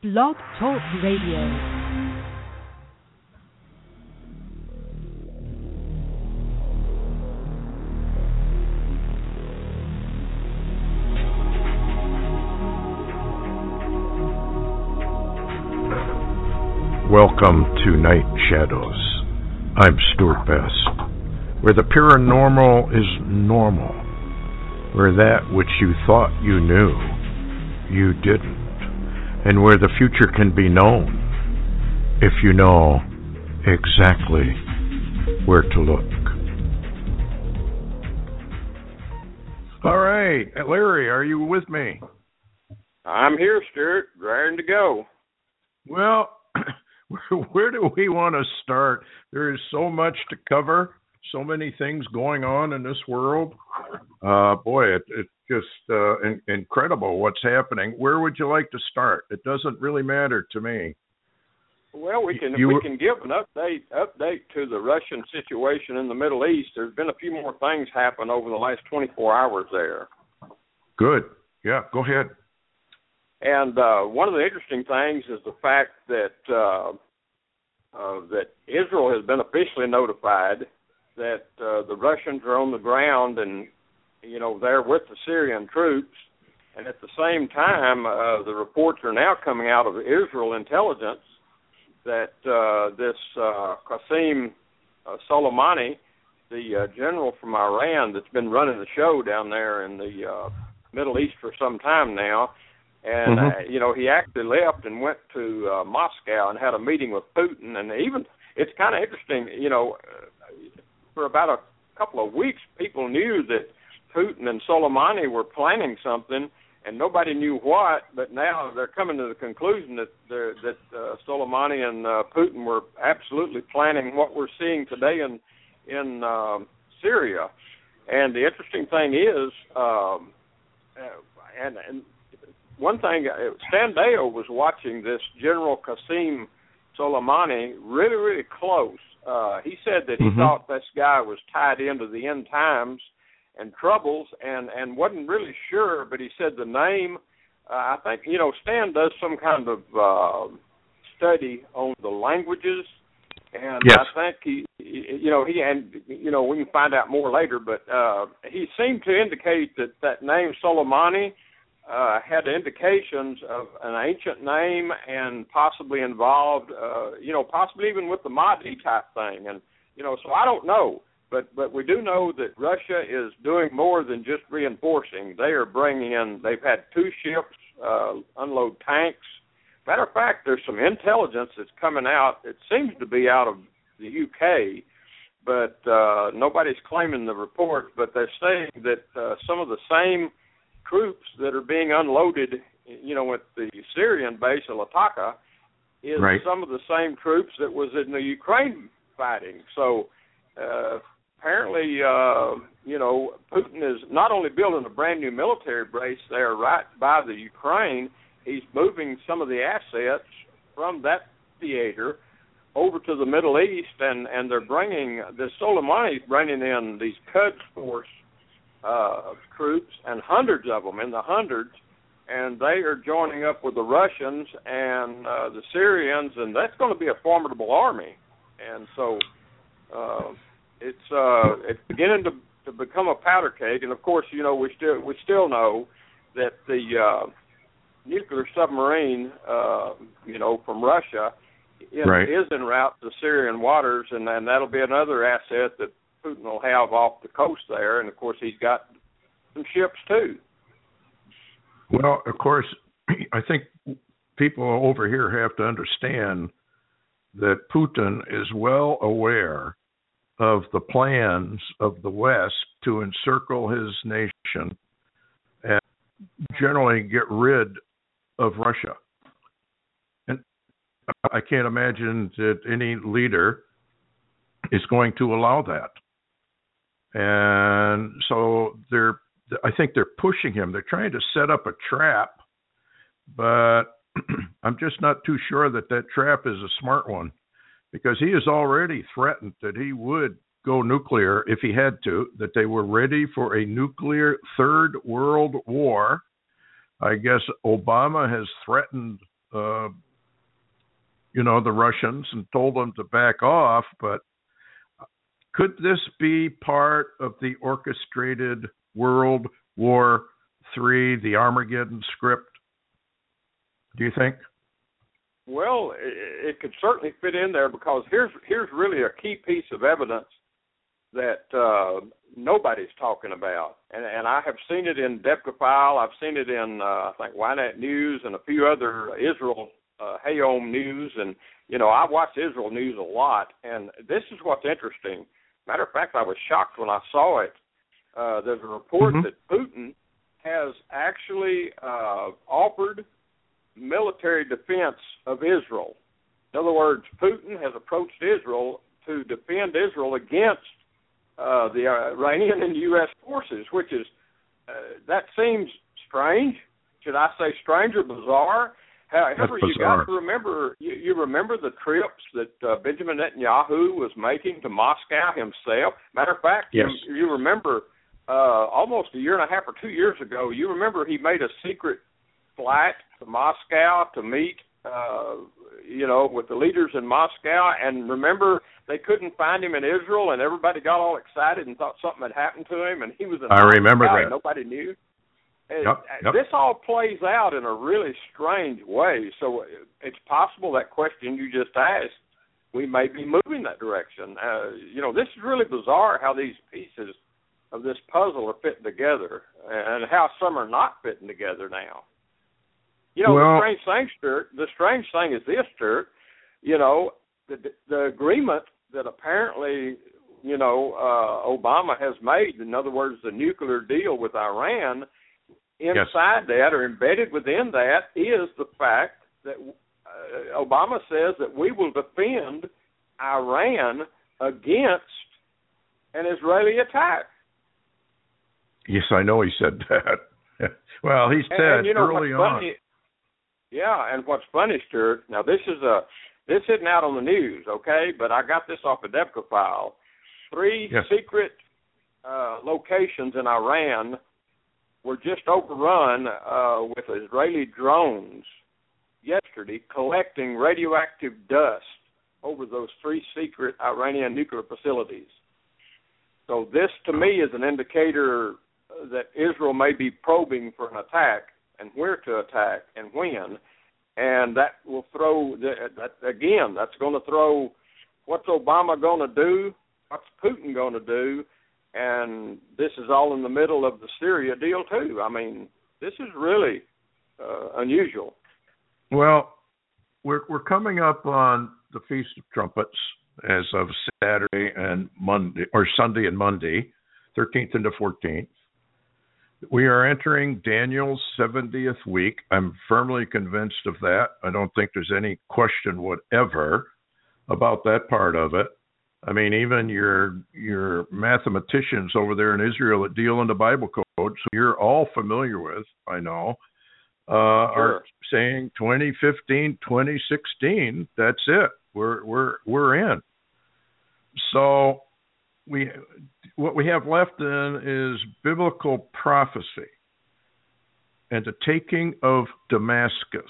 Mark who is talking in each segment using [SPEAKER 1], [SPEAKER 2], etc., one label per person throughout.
[SPEAKER 1] Blog Talk Radio.
[SPEAKER 2] Welcome to Night Shadows. I'm Stuart Best, where the paranormal is normal, where that which you thought you knew, you didn't, and where the future can be known if you know exactly where to look. All right, Larry, are you with me?
[SPEAKER 3] I'm here, Stuart, raring to go.
[SPEAKER 2] Well, where do we want to start? There is so much to cover, so many things going on in this world. It's just incredible what's happening. Where would you like to start? It doesn't really matter to me.
[SPEAKER 3] Well, we can give an update to the Russian situation in the Middle East. There's been a few more things happen over the last 24 hours there.
[SPEAKER 2] Good. Yeah, go ahead.
[SPEAKER 3] And one of the interesting things is the fact that that Israel has been officially notified that the Russians are on the ground and, they're with the Syrian troops. And at the same time, the reports are now coming out of Israel intelligence that this Qasem Soleimani, the general from Iran that's been running the show down there in the Middle East for some time now, and, he actually left and went to Moscow and had a meeting with Putin. And even, it's kind of interesting, for about a couple of weeks, people knew that Putin and Soleimani were planning something, and nobody knew what, but now they're coming to the conclusion that Soleimani and Putin were absolutely planning what we're seeing today in Syria. And the interesting thing is, and one thing, Stan Deyo was watching this General Qasem Soleimani really, really close. He said that he thought this guy was tied into the end times and troubles and wasn't really sure, but he said the name, I think, Stan does some kind of study on the languages, and
[SPEAKER 2] yes.
[SPEAKER 3] I think we can find out more later, but he seemed to indicate that name Soleimani had indications of an ancient name and possibly involved, possibly even with the Mahdi type thing. And, so I don't know. But we do know that Russia is doing more than just reinforcing. They are bringing in, they've had 2 ships unload tanks. Matter of fact, there's some intelligence that's coming out. It seems to be out of the UK, but nobody's claiming the report. But they're saying that some of the same troops that are being unloaded, at the Syrian base of Latakia is right. Some of the same troops that was in the Ukraine fighting. So apparently, Putin is not only building a brand new military base there right by the Ukraine, he's moving some of the assets from that theater over to the Middle East, and they're bringing, the Soleimani's bringing in these Quds Force troops, and hundreds of them, in the hundreds, and they are joining up with the Russians and the Syrians, and that's going to be a formidable army. And so it's beginning to become a powder keg. And of course, we still know that the nuclear submarine, from Russia is en route to Syrian waters, and that'll be another asset that Putin will have off the coast there, and of course he's got some ships too.
[SPEAKER 2] Well, of course, I think people over here have to understand that Putin is well aware of the plans of the West to encircle his nation and generally get rid of Russia. And I can't imagine that any leader is going to allow that. And so I think they're pushing him. They're trying to set up a trap, but I'm just not too sure that trap is a smart one, because he has already threatened that he would go nuclear if he had to, that they were ready for a nuclear third world war. I guess Obama has threatened the Russians and told them to back off. But could this be part of the orchestrated World War III, the Armageddon script? Do you think?
[SPEAKER 3] Well, it could certainly fit in there, because here's really a key piece of evidence that nobody's talking about, and I have seen it in Debka File. I've seen it in I think Ynet News and a few other Israel Hayom News, and I watch Israel News a lot. And this is what's interesting. Matter of fact, I was shocked when I saw it. There's a report that Putin has actually offered military defense of Israel. In other words, Putin has approached Israel to defend Israel against the Iranian and U.S. forces, which is, that seems strange. Should I say strange or bizarre? However, you got to remember, you remember the trips that Benjamin Netanyahu was making to Moscow himself. Matter of fact,
[SPEAKER 2] yes.
[SPEAKER 3] you remember almost a year and a half or 2 years ago, you remember he made a secret flight to Moscow to meet, with the leaders in Moscow. And remember, they couldn't find him in Israel, and everybody got all excited and thought something had happened to him, and he was in
[SPEAKER 2] I remember
[SPEAKER 3] Moscow,
[SPEAKER 2] that.
[SPEAKER 3] and nobody knew.
[SPEAKER 2] Yep.
[SPEAKER 3] This all plays out in a really strange way. So it's possible that question you just asked, we may be moving that direction. This is really bizarre how these pieces of this puzzle are fitting together, and how some are not fitting together now. The strange thing, Stuart, the strange thing is this, Stuart, the agreement that apparently, Obama has made, in other words, the nuclear deal with Iran, inside that or embedded within that is the fact that Obama says that we will defend Iran against an Israeli attack.
[SPEAKER 2] Yes, I know he said that. Well, he said early on.
[SPEAKER 3] Yeah, and what's funny, Stuart, now this isn't out on the news, okay, but I got this off a Debka File. 3 secret locations in Iran were just overrun with Israeli drones yesterday collecting radioactive dust over those 3 secret Iranian nuclear facilities. So this, to me, is an indicator that Israel may be probing for an attack, and where to attack and when. And that will throw, that's going to throw, what's Obama going to do? What's Putin going to do? And this is all in the middle of the Syria deal, too. I mean, this is really unusual.
[SPEAKER 2] Well, we're coming up on the Feast of Trumpets as of Saturday and Monday, or Sunday and Monday, 13th and the 14th. We are entering Daniel's 70th week. I'm firmly convinced of that. I don't think there's any question whatever about that part of it. I mean, even your mathematicians over there in Israel that deal in the Bible code, so you're all familiar with, I know, are saying 2015, 2016. That's it. We're in. So what we have left then is biblical prophecy and the taking of Damascus.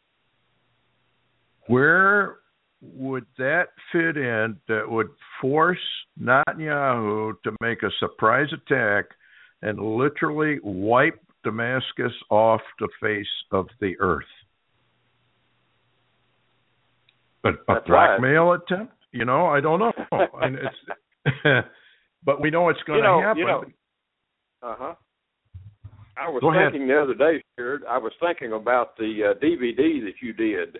[SPEAKER 2] Where would that fit in that would force Netanyahu to make a surprise attack and literally wipe Damascus off the face of the earth? A blackmail attempt? I don't know. And but we know it's going to happen.
[SPEAKER 3] I was thinking the other day, Stuart, I was thinking about the DVD that you did,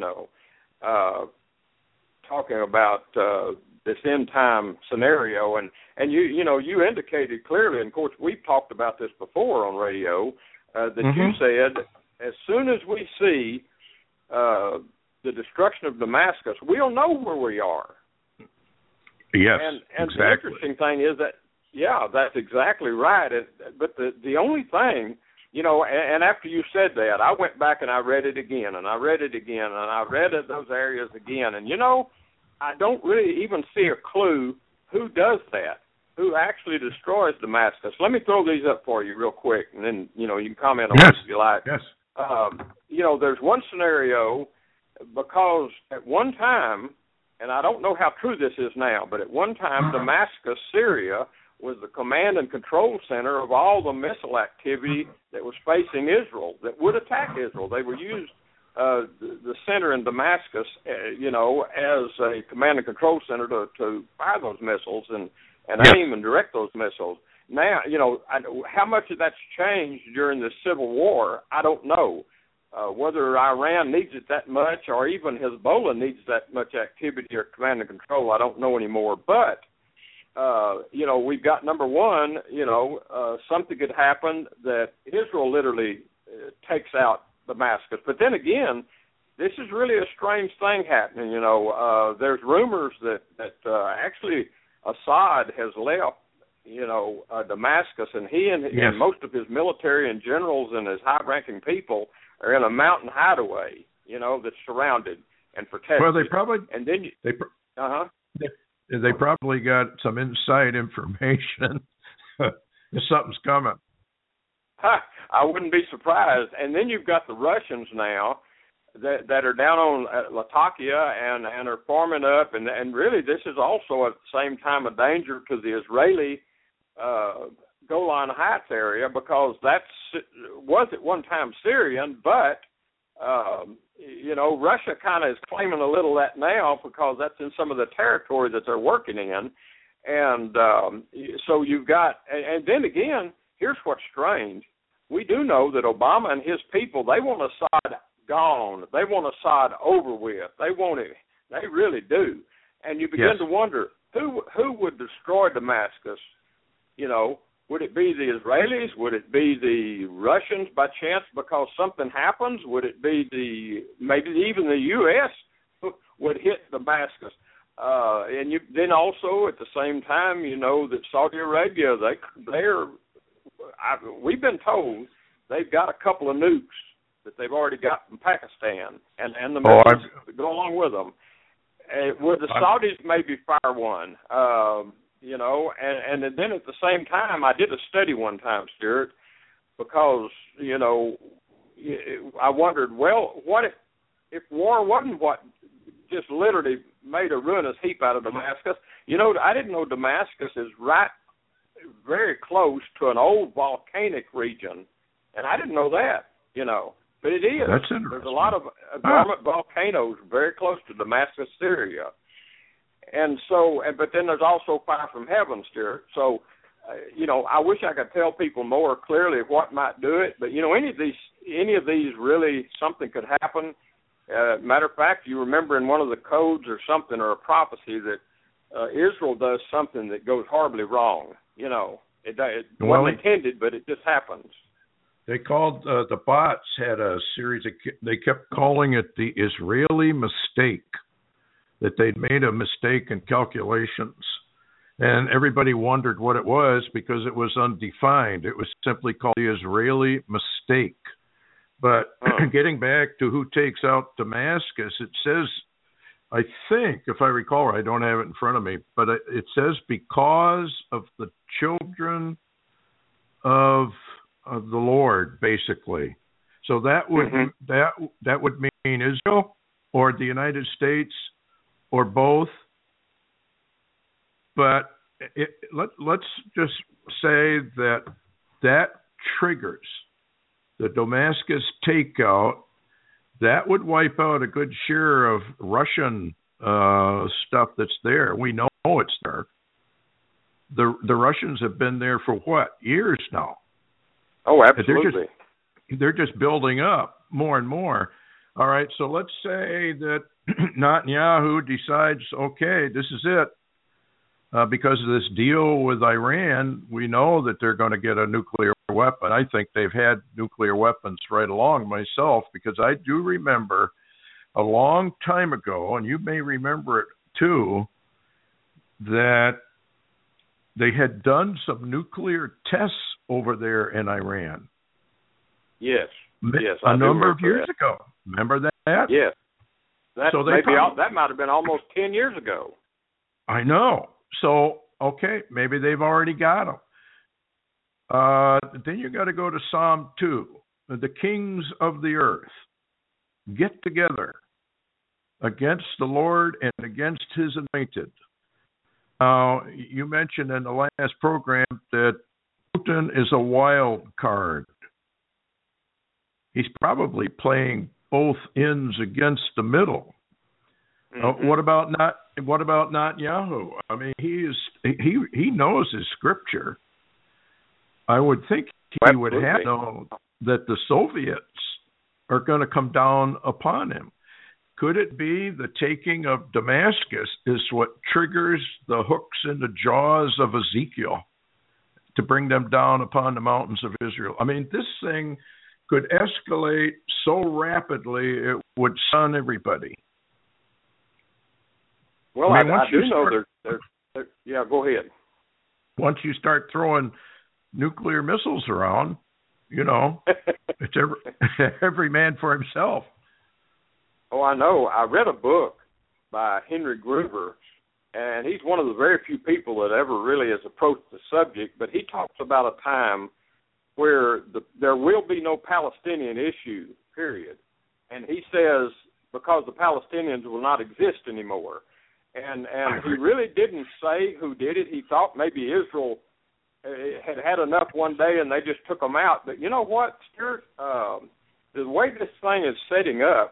[SPEAKER 3] talking about this end time scenario, and you indicated clearly, and of course we've talked about this before on radio, that you said as soon as we see the destruction of Damascus, we'll know where we are.
[SPEAKER 2] Yes,
[SPEAKER 3] and
[SPEAKER 2] exactly.
[SPEAKER 3] The interesting thing is that, that's exactly right. But the only thing, and after you said that, I went back and I read it again, and I read it again, and I read those areas again. And, I don't really even see a clue who does that, who actually destroys Damascus. Let me throw these up for you real quick, and then, you can comment on this if you like.
[SPEAKER 2] Yes.
[SPEAKER 3] there's one scenario, because at one time, and I don't know how true this is now, but at one time, Damascus, Syria, was the command and control center of all the missile activity that was facing Israel, that would attack Israel. They were used, the center in Damascus, as a command and control center to fire those missiles and aim and direct those missiles. Now, how much of that's changed during the Civil War, I don't know. Whether Iran needs it that much, or even Hezbollah needs that much activity or command and control, I don't know anymore. But, we've got, number one, something could happen that Israel literally takes out Damascus. But then again, this is really a strange thing happening. There's rumors that actually Assad has left, Damascus, and he and most of his military and generals and his high-ranking people are in a mountain hideaway, that's surrounded and protected.
[SPEAKER 2] Well, they probably
[SPEAKER 3] and then
[SPEAKER 2] they probably got some inside information that something's coming.
[SPEAKER 3] I wouldn't be surprised. And then you've got the Russians now that are down on Latakia and are forming up, and really this is also at the same time a danger to the Israeli Golan Heights area, because that was at one time Syrian, but Russia kind of is claiming a little of that now, because that's in some of the territory that they're working in, and so you've got, and then again, here's what's strange. We do know that Obama and his people, they want Assad gone. They want Assad over with. They want it. They really do. And you begin to wonder, who would destroy Damascus? Would it be the Israelis? Would it be the Russians by chance because something happens? Would it be maybe even the U.S. would hit Damascus? And then also at the same time, that Saudi Arabia, we've been told they've got a couple of nukes that they've already got from Pakistan, and the missiles that go along with them. Would the Saudis maybe fire one? And then at the same time, I did a study one time, Stuart, because, I wondered, well, what if war wasn't what just literally made a ruinous heap out of Damascus? I didn't know Damascus is right very close to an old volcanic region, and I didn't know that, but it is.
[SPEAKER 2] That's interesting.
[SPEAKER 3] There's a lot of dormant volcanoes very close to Damascus, Syria. And so, but then there's also fire from heaven, Stuart. So, I wish I could tell people more clearly what might do it. But any of these really, something could happen. Matter of fact, you remember in one of the codes or something, or a prophecy, that Israel does something that goes horribly wrong. It wasn't intended, but it just happens.
[SPEAKER 2] They called the bots had a series. They kept calling it the Israeli mistake. That they'd made a mistake in calculations, and everybody wondered what it was because it was undefined. It was simply called the Israeli mistake. But getting back to who takes out Damascus, it says, I think, if I recall right, I don't have it in front of me, but it says because of the children of the Lord, basically. So that would that would mean Israel or the United States, or both, but let's just say that triggers the Damascus takeout. That would wipe out a good share of Russian stuff that's there. We know it's there. The Russians have been there for years now.
[SPEAKER 3] Oh, absolutely.
[SPEAKER 2] They're just building up more and more. All right, so let's say that Netanyahu decides, okay, this is it. Because of this deal with Iran, we know that they're going to get a nuclear weapon. I think they've had nuclear weapons right along myself, because I do remember a long time ago, and you may remember it too, that they had done some nuclear tests over there in Iran.
[SPEAKER 3] Yes. Yes,
[SPEAKER 2] a number of years ago. Remember that?
[SPEAKER 3] Yes. That might have been almost 10 years ago.
[SPEAKER 2] I know. So, okay, maybe they've already got them. Then you got to go to Psalm 2. the kings of the earth get together against the Lord and against his anointed. You mentioned in the last program that Putin is a wild card. He's probably playing both ends against the middle. Mm-hmm. What about Netanyahu? I mean, he knows his scripture. I would think he would have known that the Soviets are going to come down upon him. Could it be the taking of Damascus is what triggers the hooks in the jaws of Ezekiel to bring them down upon the mountains of Israel? I mean, this thing could escalate so rapidly it would stun everybody.
[SPEAKER 3] Well, I do know there's yeah, go ahead.
[SPEAKER 2] Once you start throwing nuclear missiles around, it's every man for himself.
[SPEAKER 3] Oh, I know. I read a book by Henry Gruver, and he's one of the very few people that ever really has approached the subject, but he talks about a time where there will be no Palestinian issue, period. And he says because the Palestinians will not exist anymore. And he really didn't say who did it. He thought maybe Israel had enough one day and they just took them out. But you know what, Stuart? The way this thing is setting up,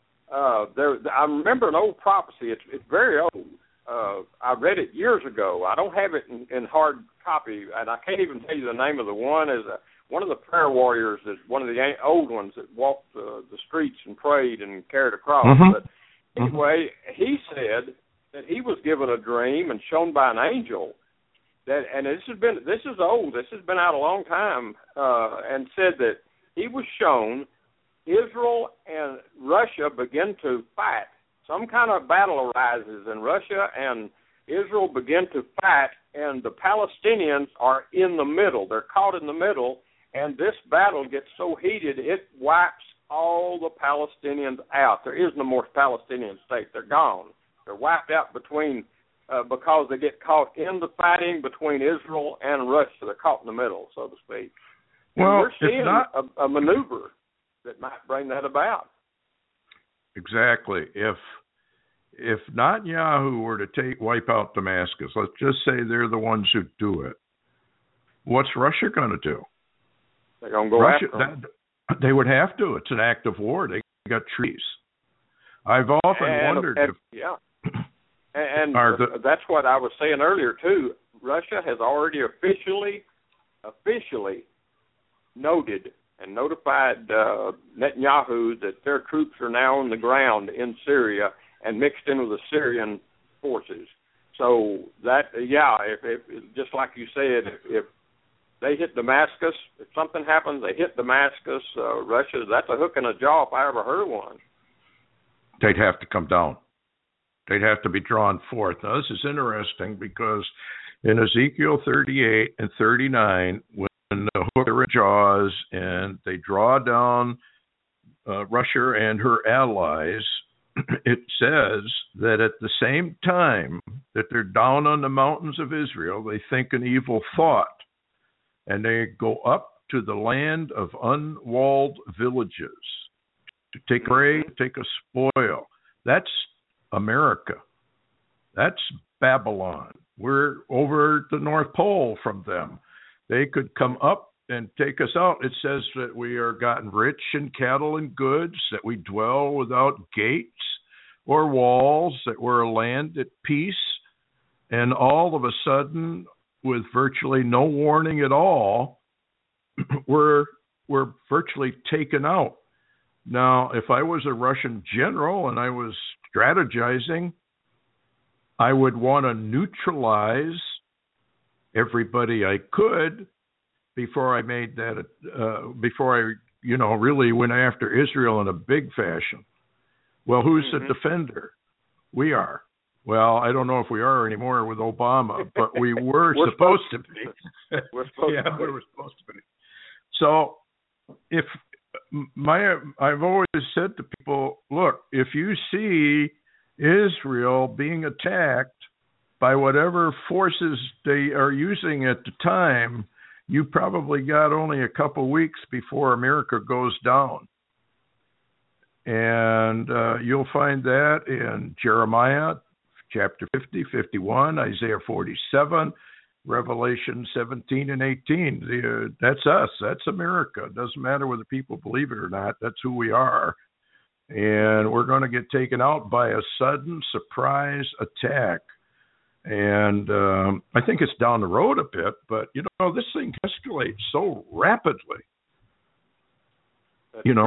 [SPEAKER 3] I remember an old prophecy. It's very old. I read it years ago. I don't have it in hard copy, and I can't even tell you the name of the one. One of the prayer warriors is one of the old ones that walked the streets and prayed and carried a cross. Mm-hmm. But anyway, he said that he was given a dream and shown by an angel that, and this is old. This has been out a long time, and said that he was shown Israel and Russia begin to fight. Some kind of battle arises, and Russia and Israel begin to fight, and the Palestinians are in the middle. They're caught in the middle, and this battle gets so heated, it wipes all the Palestinians out. There is no more Palestinian state. They're gone. They're wiped out because they get caught in the fighting between Israel and Russia. They're caught in the middle, so to speak. And
[SPEAKER 2] well,
[SPEAKER 3] we're seeing a maneuver that might bring that about.
[SPEAKER 2] Exactly. If Netanyahu were to wipe out Damascus, let's just say they're the ones who do it, what's Russia going to do?
[SPEAKER 3] They're going to go after them.
[SPEAKER 2] They would have to. It's an act of war. They got trees. I've often wondered if...
[SPEAKER 3] Yeah. And that's what I was saying earlier, too. Russia has already officially noted and notified Netanyahu that their troops are now on the ground in Syria and mixed in with the Syrian forces. So that, if just like you said, if they hit Damascus, if something happens, they hit Damascus, Russia, that's a hook in a jaw if I ever heard one.
[SPEAKER 2] They'd have to come down. They'd have to be drawn forth. Now, this is interesting because in Ezekiel 38 and 39, when the hook are in jaws and they draw down Russia and her allies, it says that at the same time that they're down on the mountains of Israel, they think an evil thought, and they go up to the land of unwalled villages to take prey, take a spoil. That's America. That's Babylon. We're over the North Pole from them. They could come up and take us out. It says that we are gotten rich in cattle and goods, that we dwell without gates or walls, that we're a land at peace. And all of a sudden, with virtually no warning at all, we're virtually taken out. Now, if I was a Russian general and I was strategizing, I would want to neutralize everybody I could before I made that, before I, really went after Israel in a big fashion. Well, who's the defender? We are. Well, I don't know if we are anymore with Obama, but we were supposed to be.
[SPEAKER 3] We're supposed to be.
[SPEAKER 2] We were supposed to be. So I've always said to people, look, if you see Israel being attacked by whatever forces they are using at the time, you probably got only a couple weeks before America goes down. And you'll find that in Jeremiah chapter 50, 51, Isaiah 47, Revelation 17 and 18. That's us. That's America. It doesn't matter whether people believe it or not. That's who we are. And we're going to get taken out by a sudden surprise attack. And I think it's down the road a bit, but, this thing escalates so rapidly.
[SPEAKER 3] That's
[SPEAKER 2] True.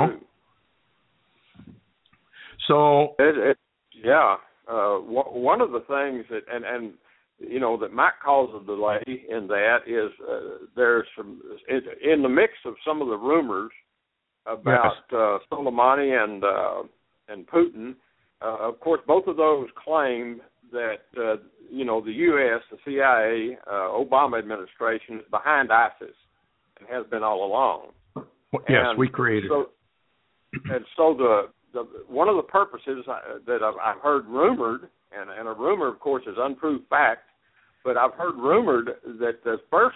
[SPEAKER 2] So
[SPEAKER 3] one of the things that and that might cause a delay in that is there's some in the mix of some of the rumors about Soleimani and Putin. Of course, both of those claim that the U.S., the CIA, Obama administration is behind ISIS and has been all along.
[SPEAKER 2] Yes, we created it.
[SPEAKER 3] And so the one of the purposes that I've heard rumored, and a rumor, of course, is unproved fact, but I've heard rumored that the first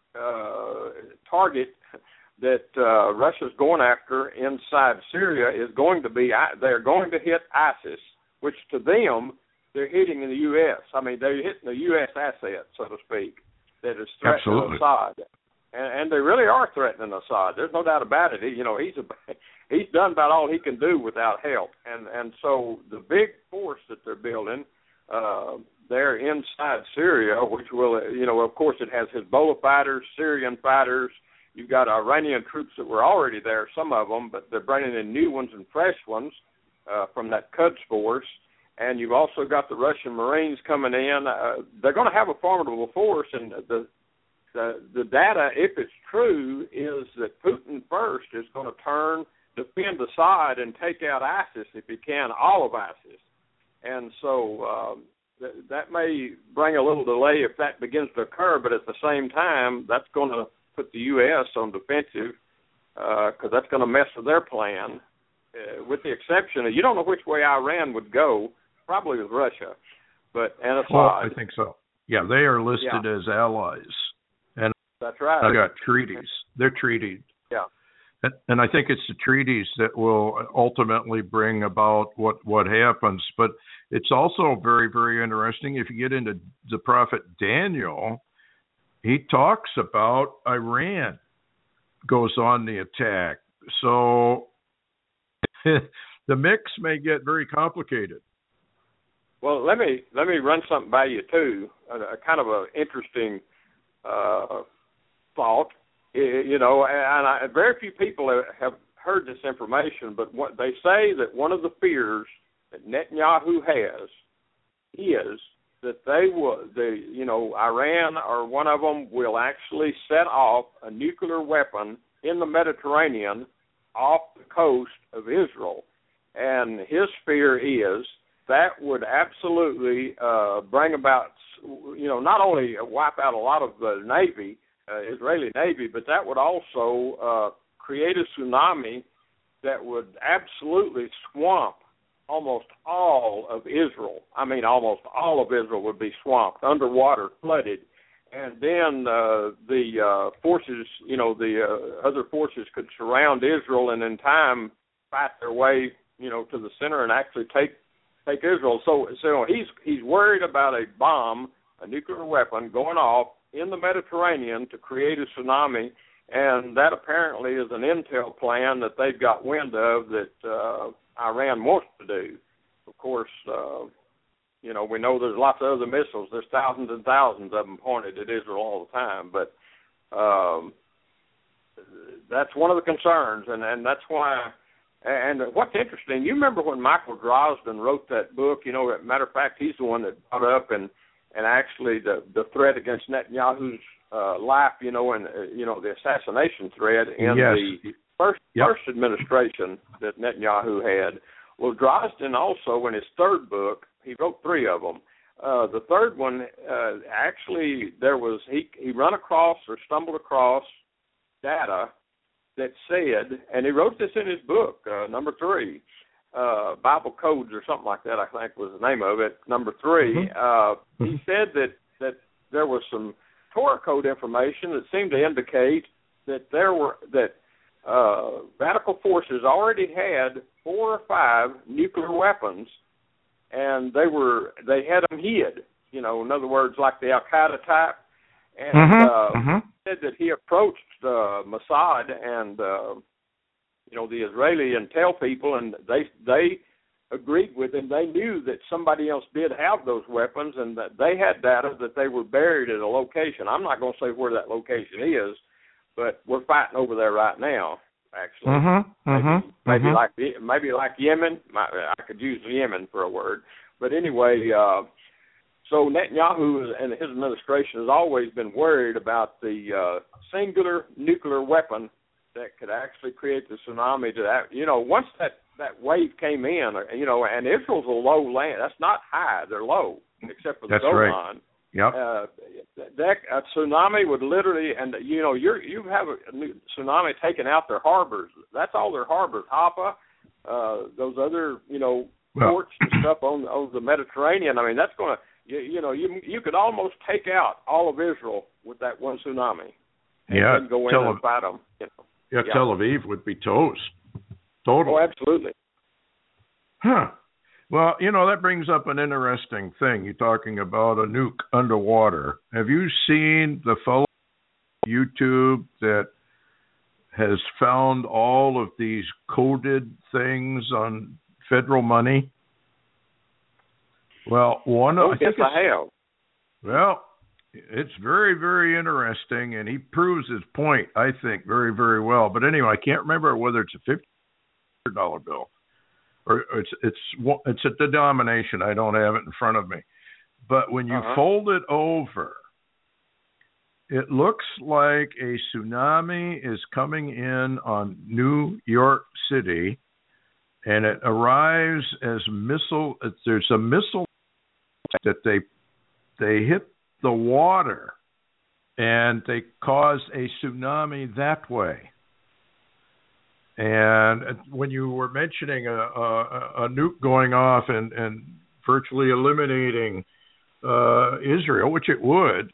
[SPEAKER 3] target that Russia's going after inside Syria is going to be, they're going to hit ISIS, which to them, they're hitting in the U.S. I mean, they're hitting the U.S. asset, so to speak, that is threatening Assad. And they really are threatening Assad. There's no doubt about it. He's done about all he can do without help. And so the big force that they're building, they're inside Syria, which will, of course, it has Hezbollah fighters, Syrian fighters. You've got Iranian troops that were already there, some of them, but they're bringing in new ones and fresh ones from that Quds force. And you've also got the Russian Marines coming in. They're going to have a formidable force, and the data, if it's true, is that Putin first is going to defend Assad and take out ISIS if he can, all of ISIS. And so that may bring a little delay if that begins to occur, but at the same time, that's going to put the U.S. on defensive because that's going to mess with their plan, with the exception of, you don't know which way Iran would go, probably with Russia, and Assad.
[SPEAKER 2] Well, I think so. Yeah, they are listed as allies. And
[SPEAKER 3] that's right.
[SPEAKER 2] I got treaties. They're treated.
[SPEAKER 3] Yeah.
[SPEAKER 2] And I think it's the treaties that will ultimately bring about what happens. But it's also very, very interesting. If you get into the prophet Daniel, he talks about Iran goes on the attack. So the mix may get very complicated.
[SPEAKER 3] Well, let me run something by you too. A kind of an interesting thought. And very few people have heard this information, but what they say that one of the fears that Netanyahu has is that Iran or one of them will actually set off a nuclear weapon in the Mediterranean off the coast of Israel. And his fear is that would absolutely bring about, not only wipe out a lot of the Navy, Israeli Navy, but that would also create a tsunami that would absolutely swamp almost all of Israel. I mean, almost all of Israel would be swamped, underwater, flooded. And then the forces, the other forces could surround Israel and in time fight their way, to the center and actually take Israel. So he's worried about a bomb, a nuclear weapon going off in the Mediterranean to create a tsunami, and that apparently is an intel plan that they've got wind of that Iran wants to do. Of course, we know there's lots of other missiles. There's thousands and thousands of them pointed at Israel all the time, but that's one of the concerns, and that's why. And what's interesting, you remember when Michael Drosden wrote that book? As a matter of fact, he's the one that brought up and actually the threat against Netanyahu's life, and the assassination threat in the first administration that Netanyahu had. Well, Drosden also, in his third book, he wrote three of them. The third one, actually, he run across or stumbled across data that said, and he wrote this in his book, number 3, Bible Codes or something like that, I think was the name of it, number 3. He said that there was some Torah code information that seemed to indicate that radical forces already had 4 or 5 nuclear weapons, and they had them hid. In other words, like the Al Qaeda type. And said that he approached Mossad and the Israeli intel people, and they agreed with him. They knew that somebody else did have those weapons, and that they had data that they were buried at a location. I'm not going to say where that location is, but we're fighting over there right now. Actually, maybe like Yemen. I could use Yemen for a word, but anyway. So Netanyahu and his administration has always been worried about the singular nuclear weapon that could actually create the tsunami. Once that wave came in, and Israel's a low land. That's not high; they're low, except for the Golan.
[SPEAKER 2] Right. Yep.
[SPEAKER 3] A tsunami would literally, and you have a tsunami taking out their harbors. That's all their harbors. Haifa, those other ports and stuff on the Mediterranean. I mean, that's going to. You could almost take out all of Israel with that one tsunami. And go in and fight them.
[SPEAKER 2] Tel Aviv would be toast. Totally.
[SPEAKER 3] Oh, absolutely.
[SPEAKER 2] Huh. Well, that brings up an interesting thing. You're talking about a nuke underwater. Have you seen the fellow on YouTube that has found all of these coded things on federal money? Well, I have. Well, it's very, very interesting, and he proves his point, I think, very, very well. But anyway, I can't remember whether it's a $50 bill or it's a denomination. I don't have it in front of me. But when you fold it over, it looks like a tsunami is coming in on New York City, and it arrives as missile. There's a missile that they hit the water, and they cause a tsunami that way. And when you were mentioning a nuke going off and virtually eliminating Israel, which it would,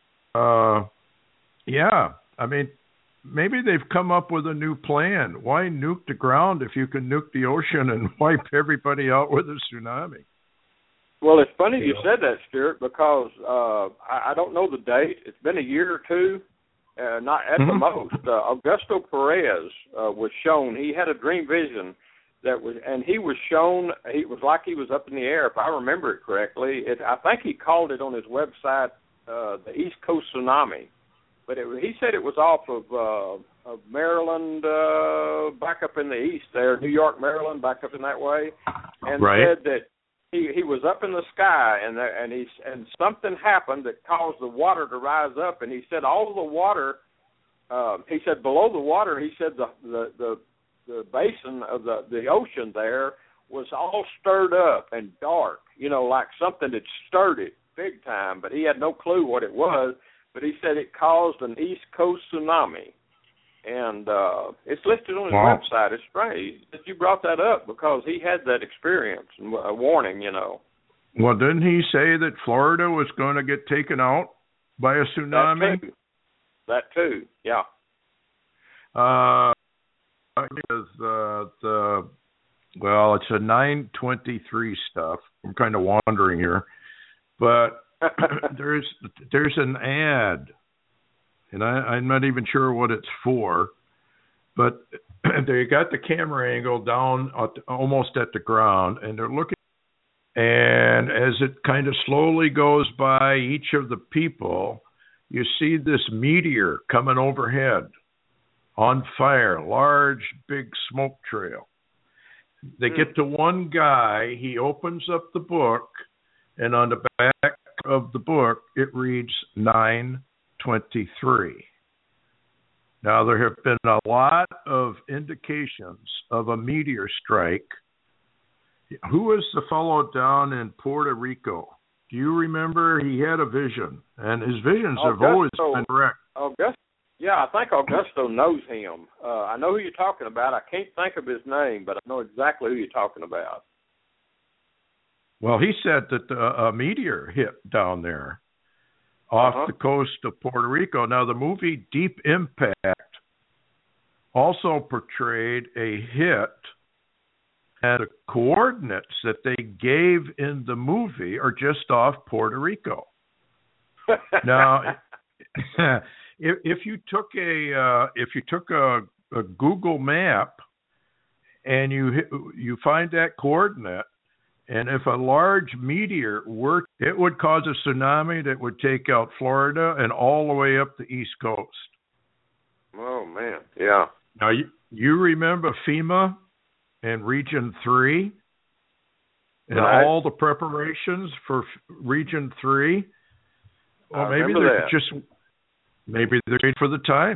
[SPEAKER 2] I mean, maybe they've come up with a new plan. Why nuke the ground if you can nuke the ocean and wipe everybody out with a tsunami?
[SPEAKER 3] Well, it's funny you said that, Stuart, because I don't know the date. It's been a year or two, not at the most. Augusto Perez was shown. He had a dream vision and he was shown. It was like he was up in the air, if I remember it correctly. I think he called it on his website the East Coast Tsunami, but he said it was off of Maryland, back up in the east there, New York, Maryland, back up in that way, and said that. He was up in the sky, and something happened that caused the water to rise up. And he said all of the water. He said below the water. He said the basin of the ocean there was all stirred up and dark. Like something had stirred it big time. But he had no clue what it was. But he said it caused an East Coast tsunami. And it's listed on his website. It's strange that you brought that up because he had that experience and a warning,
[SPEAKER 2] Well, didn't he say that Florida was going to get taken out by a tsunami?
[SPEAKER 3] That too. Yeah.
[SPEAKER 2] It's a 923 stuff. I'm kind of wandering here, but there's an ad. And I'm not even sure what it's for, but they got the camera angle down almost at the ground, and they're looking. And as it kind of slowly goes by each of the people, you see this meteor coming overhead on fire, large, big smoke trail. They get to one guy. He opens up the book, and on the back of the book, it reads 923. Now, there have been a lot of indications of a meteor strike. Who is the fellow down in Puerto Rico? Do you remember? He had a vision, and his visions have always been correct.
[SPEAKER 3] I think Augusto knows him. I know who you're talking about. I can't think of his name, but I know exactly who you're talking about.
[SPEAKER 2] Well, he said that a meteor hit down there off the coast of Puerto Rico. Now, the movie Deep Impact also portrayed a hit, and the coordinates that they gave in the movie are just off Puerto Rico. Now, if you took a Google map and you find that coordinate, and if a large meteor it would cause a tsunami that would take out Florida and all the way up the East Coast.
[SPEAKER 3] Oh, man, yeah.
[SPEAKER 2] Now, you remember FEMA and Region 3 and all the preparations for Region 3? Well, maybe they're waiting for the time.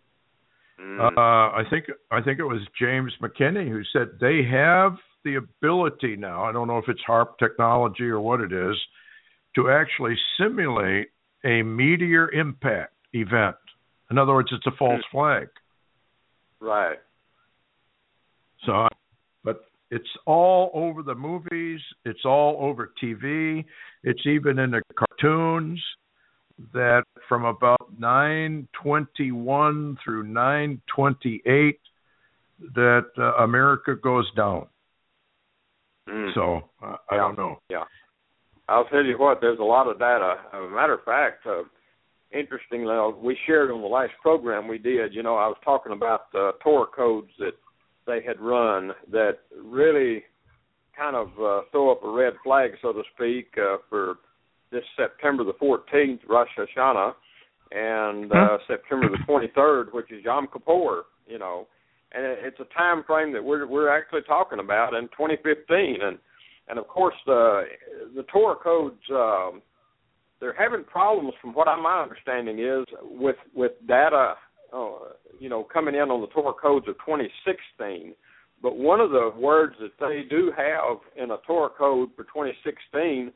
[SPEAKER 2] I think it was James McKinney who said they have the ability now, I don't know if it's HARP technology or what it is, to actually simulate a meteor impact event. In other words, it's a false flag.
[SPEAKER 3] Right.
[SPEAKER 2] So, but it's all over the movies. It's all over TV. It's even in the cartoons that from about 9/21 through 9/28 that America goes down. So, I don't know.
[SPEAKER 3] Yeah. I'll tell you what, there's a lot of data. As a matter of fact, interestingly, we shared on the last program we did, I was talking about the Torah codes that they had run that really kind of throw up a red flag, so to speak, for this September the 14th, Rosh Hashanah, and September the 23rd, which is Yom Kippur, And it's a time frame that we're actually talking about in 2015, and of course the Torah codes they're having problems from what my understanding is with data coming in on the Torah codes of 2016. But one of the words that they do have in a Torah code for 2016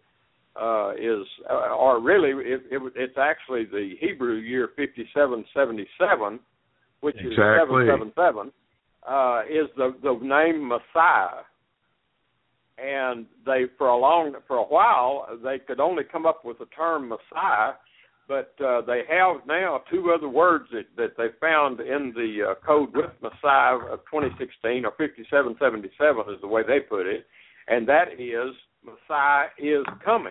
[SPEAKER 3] it's actually the Hebrew year 5777, which is 777. Is the name Messiah, and they for a while they could only come up with the term Messiah, but they have now two other words that they found in the code with Messiah of 2016 or 5777 is the way they put it, and that is Messiah is coming.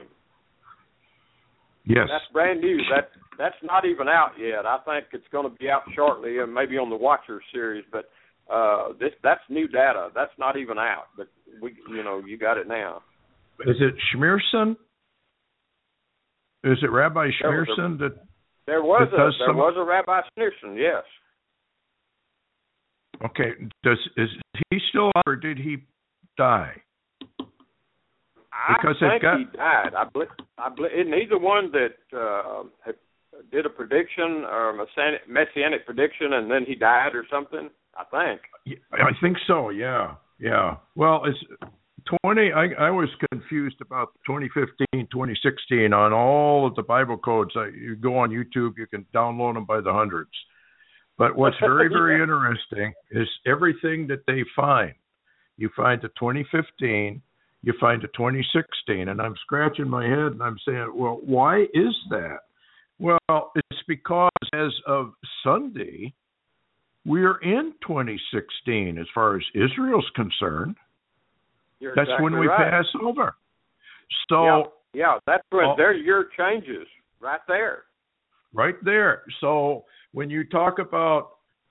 [SPEAKER 2] Yes,
[SPEAKER 3] that's brand new. That's not even out yet. I think it's going to be out shortly, and maybe on the Watchers series, but. That's new data. That's not even out, but you got it now.
[SPEAKER 2] Is it Schneerson? Is it Rabbi Schneerson
[SPEAKER 3] there was a Rabbi Schneerson? Yes.
[SPEAKER 2] Okay. Is he still alive or did he die?
[SPEAKER 3] Because I think he died. Isn't he the one that did a prediction or messianic prediction and then he died or something? I think
[SPEAKER 2] so. Yeah. Well, it's 20. I was confused about 2015, 2016 on all of the Bible codes. You go on YouTube, you can download them by the hundreds. But what's very, very interesting is everything that they find. You find the 2015, you find the 2016, and I'm scratching my head and I'm saying, well, why is that? Well, it's because as of Sunday, we're in 2016 as far as Israel's concerned. That's when we pass over. So
[SPEAKER 3] that's when their year changes right there.
[SPEAKER 2] Right there. So when you talk about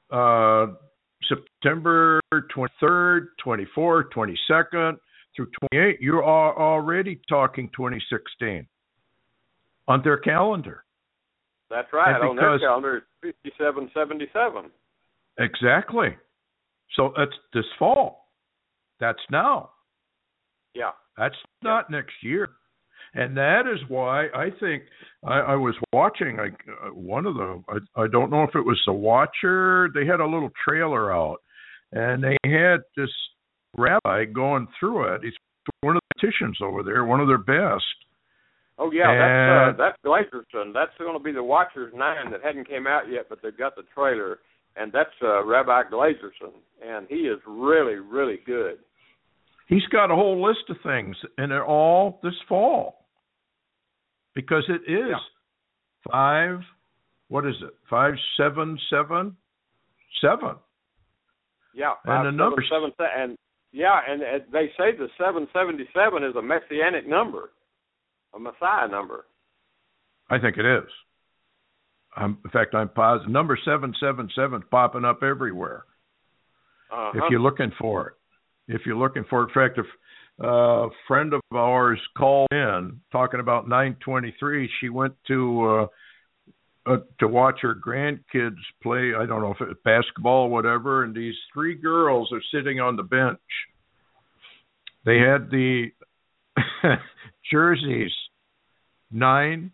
[SPEAKER 2] September 23rd, 24th, 22nd through 28th, you are already talking 2016 on their calendar.
[SPEAKER 3] That's right. On their calendar, it's 5777.
[SPEAKER 2] Exactly. So that's this fall. That's now.
[SPEAKER 3] Yeah.
[SPEAKER 2] That's not next year. And that is why I think I was watching one of the, I don't know if it was the Watcher, they had a little trailer out, and they had this rabbi going through it. He's one of the politicians over there, one of their best.
[SPEAKER 3] Oh, yeah, that's Glazerson. That's going to be the Watchers 9 that hadn't came out yet, but they've got the trailer. And that's Rabbi Glazerson, and he is really, really good.
[SPEAKER 2] He's got a whole list of things, and they're all this fall. Because it is 5777? 7.
[SPEAKER 3] Yeah,
[SPEAKER 2] and the number
[SPEAKER 3] 7, and they say the 777 is a messianic number, a Messiah number.
[SPEAKER 2] I think it is. In fact, I'm positive. Number 777 is popping up everywhere. If you're looking for it. In fact, if a friend of ours called in talking about 923, she went to watch her grandkids play, I don't know if it's basketball or whatever, and these 3 girls are sitting on the bench. They had the jerseys 9-3.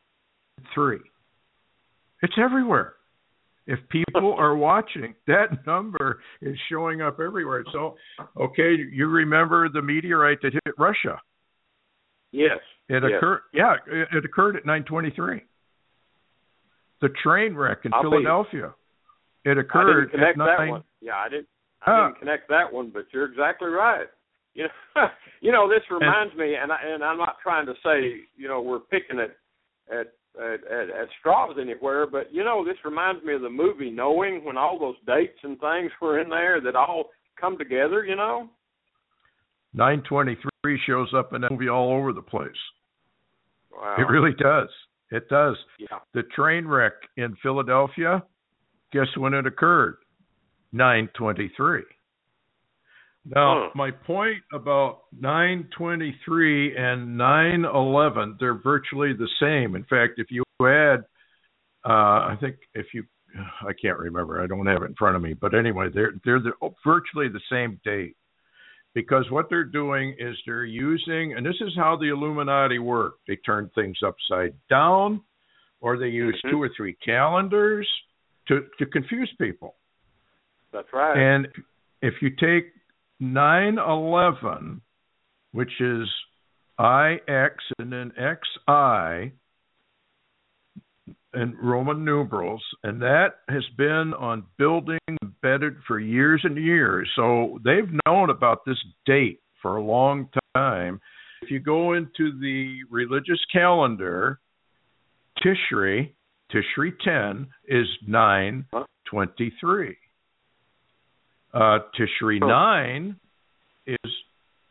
[SPEAKER 2] It's everywhere. If people are watching, that number is showing up everywhere. So, okay, you remember the meteorite that hit Russia?
[SPEAKER 3] Yes.
[SPEAKER 2] It occurred. Yeah, it occurred at 9:23. The train wreck in Philadelphia. It occurred
[SPEAKER 3] I didn't connect
[SPEAKER 2] at 9.
[SPEAKER 3] That one. Yeah, I didn't connect that one, but you're exactly right. You know, this reminds me, and I'm not trying to say, we're picking at straws anywhere, but this reminds me of the movie Knowing, when all those dates and things were in there that all come together.
[SPEAKER 2] 923 shows up in that movie all over the place.
[SPEAKER 3] Wow.
[SPEAKER 2] It really does. It does.
[SPEAKER 3] Yeah.
[SPEAKER 2] The train wreck in Philadelphia, guess when it occurred? 923. Now, my point about 923 and 9/11, they're virtually the same. In fact, if you add, I can't remember. I don't have it in front of me. But anyway, they're virtually the same date. Because what they're doing is they're using, and this is how the Illuminati work. They turn things upside down, or they use 2 or 3 calendars to confuse people.
[SPEAKER 3] That's right.
[SPEAKER 2] And if you take 9/11, which is IX and then XI in Roman numerals, and that has been on buildings embedded for years and years. So they've known about this date for a long time. If you go into the religious calendar, Tishri 10 is 9/23. Tishri 9 is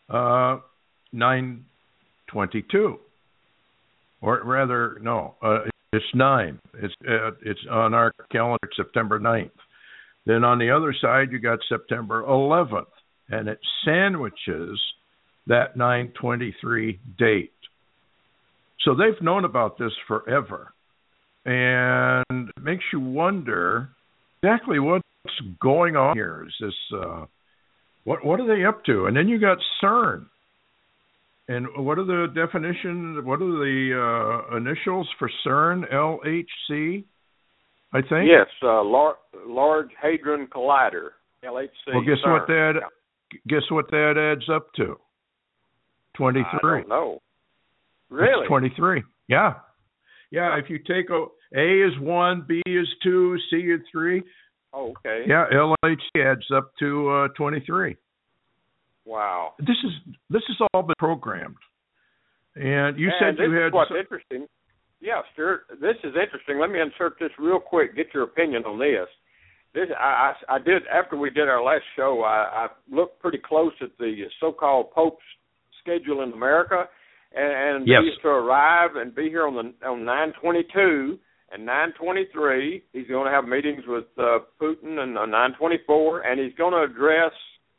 [SPEAKER 2] 9/22, or rather, no, it's 9. It's on our calendar September 9th. Then on the other side, you got September 11th, and it sandwiches that 9/23 date. So they've known about this forever, and it makes you wonder exactly what's going on here. Is this what are they up to? And then you got CERN. And what are the definitions? What are the initials for CERN? LHC, I think.
[SPEAKER 3] Yes, Large Hadron Collider. LHC.
[SPEAKER 2] Well, guess
[SPEAKER 3] CERN.
[SPEAKER 2] what that adds up to? 23.
[SPEAKER 3] I don't know. Really?
[SPEAKER 2] It's 23. Yeah. If you take A is 1, B is 2, C is 3.
[SPEAKER 3] Oh, okay.
[SPEAKER 2] Yeah, LHC adds up to 23.
[SPEAKER 3] Wow.
[SPEAKER 2] This is all been programmed. And you said you had.
[SPEAKER 3] What's interesting. Yeah, Stuart, this is interesting. Let me insert this real quick. Get your opinion on this. I did, after we did our last show, I looked pretty close at the so-called Pope's schedule in America, and
[SPEAKER 2] yes.
[SPEAKER 3] He used to arrive and be here on 9/22 and 9/23. He's going to have meetings with Putin and 9/24, and he's going to address,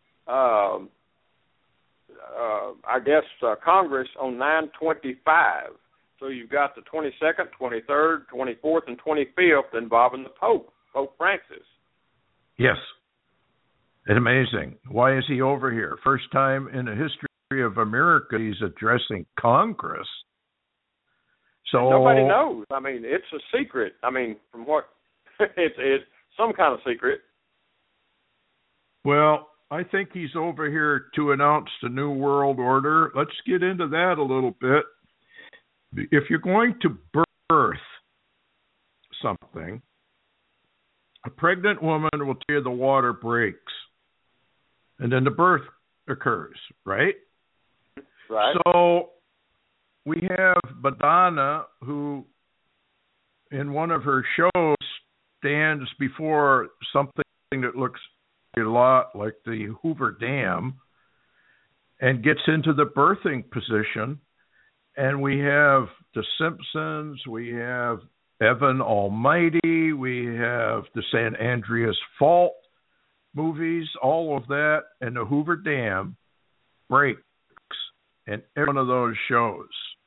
[SPEAKER 3] Congress on 9/25. So you've got the 22nd, 23rd, 24th, and 25th involving the Pope Francis.
[SPEAKER 2] Yes. It's amazing. Why is he over here? First time in the history of America he's addressing Congress. So
[SPEAKER 3] and nobody knows. I mean, it's a secret. I mean, from what it's some kind of secret.
[SPEAKER 2] Well, I think he's over here to announce the New World Order. Let's get into that a little bit. If you're going to birth something, a pregnant woman will tell you the water breaks, and then the birth occurs, right?
[SPEAKER 3] Right.
[SPEAKER 2] So we have Madonna, who in one of her shows, stands before something that looks a lot like the Hoover Dam and gets into the birthing position. And we have The Simpsons, we have Evan Almighty, we have the San Andreas Fault movies, all of that, and the Hoover Dam breaks in every one of those shows.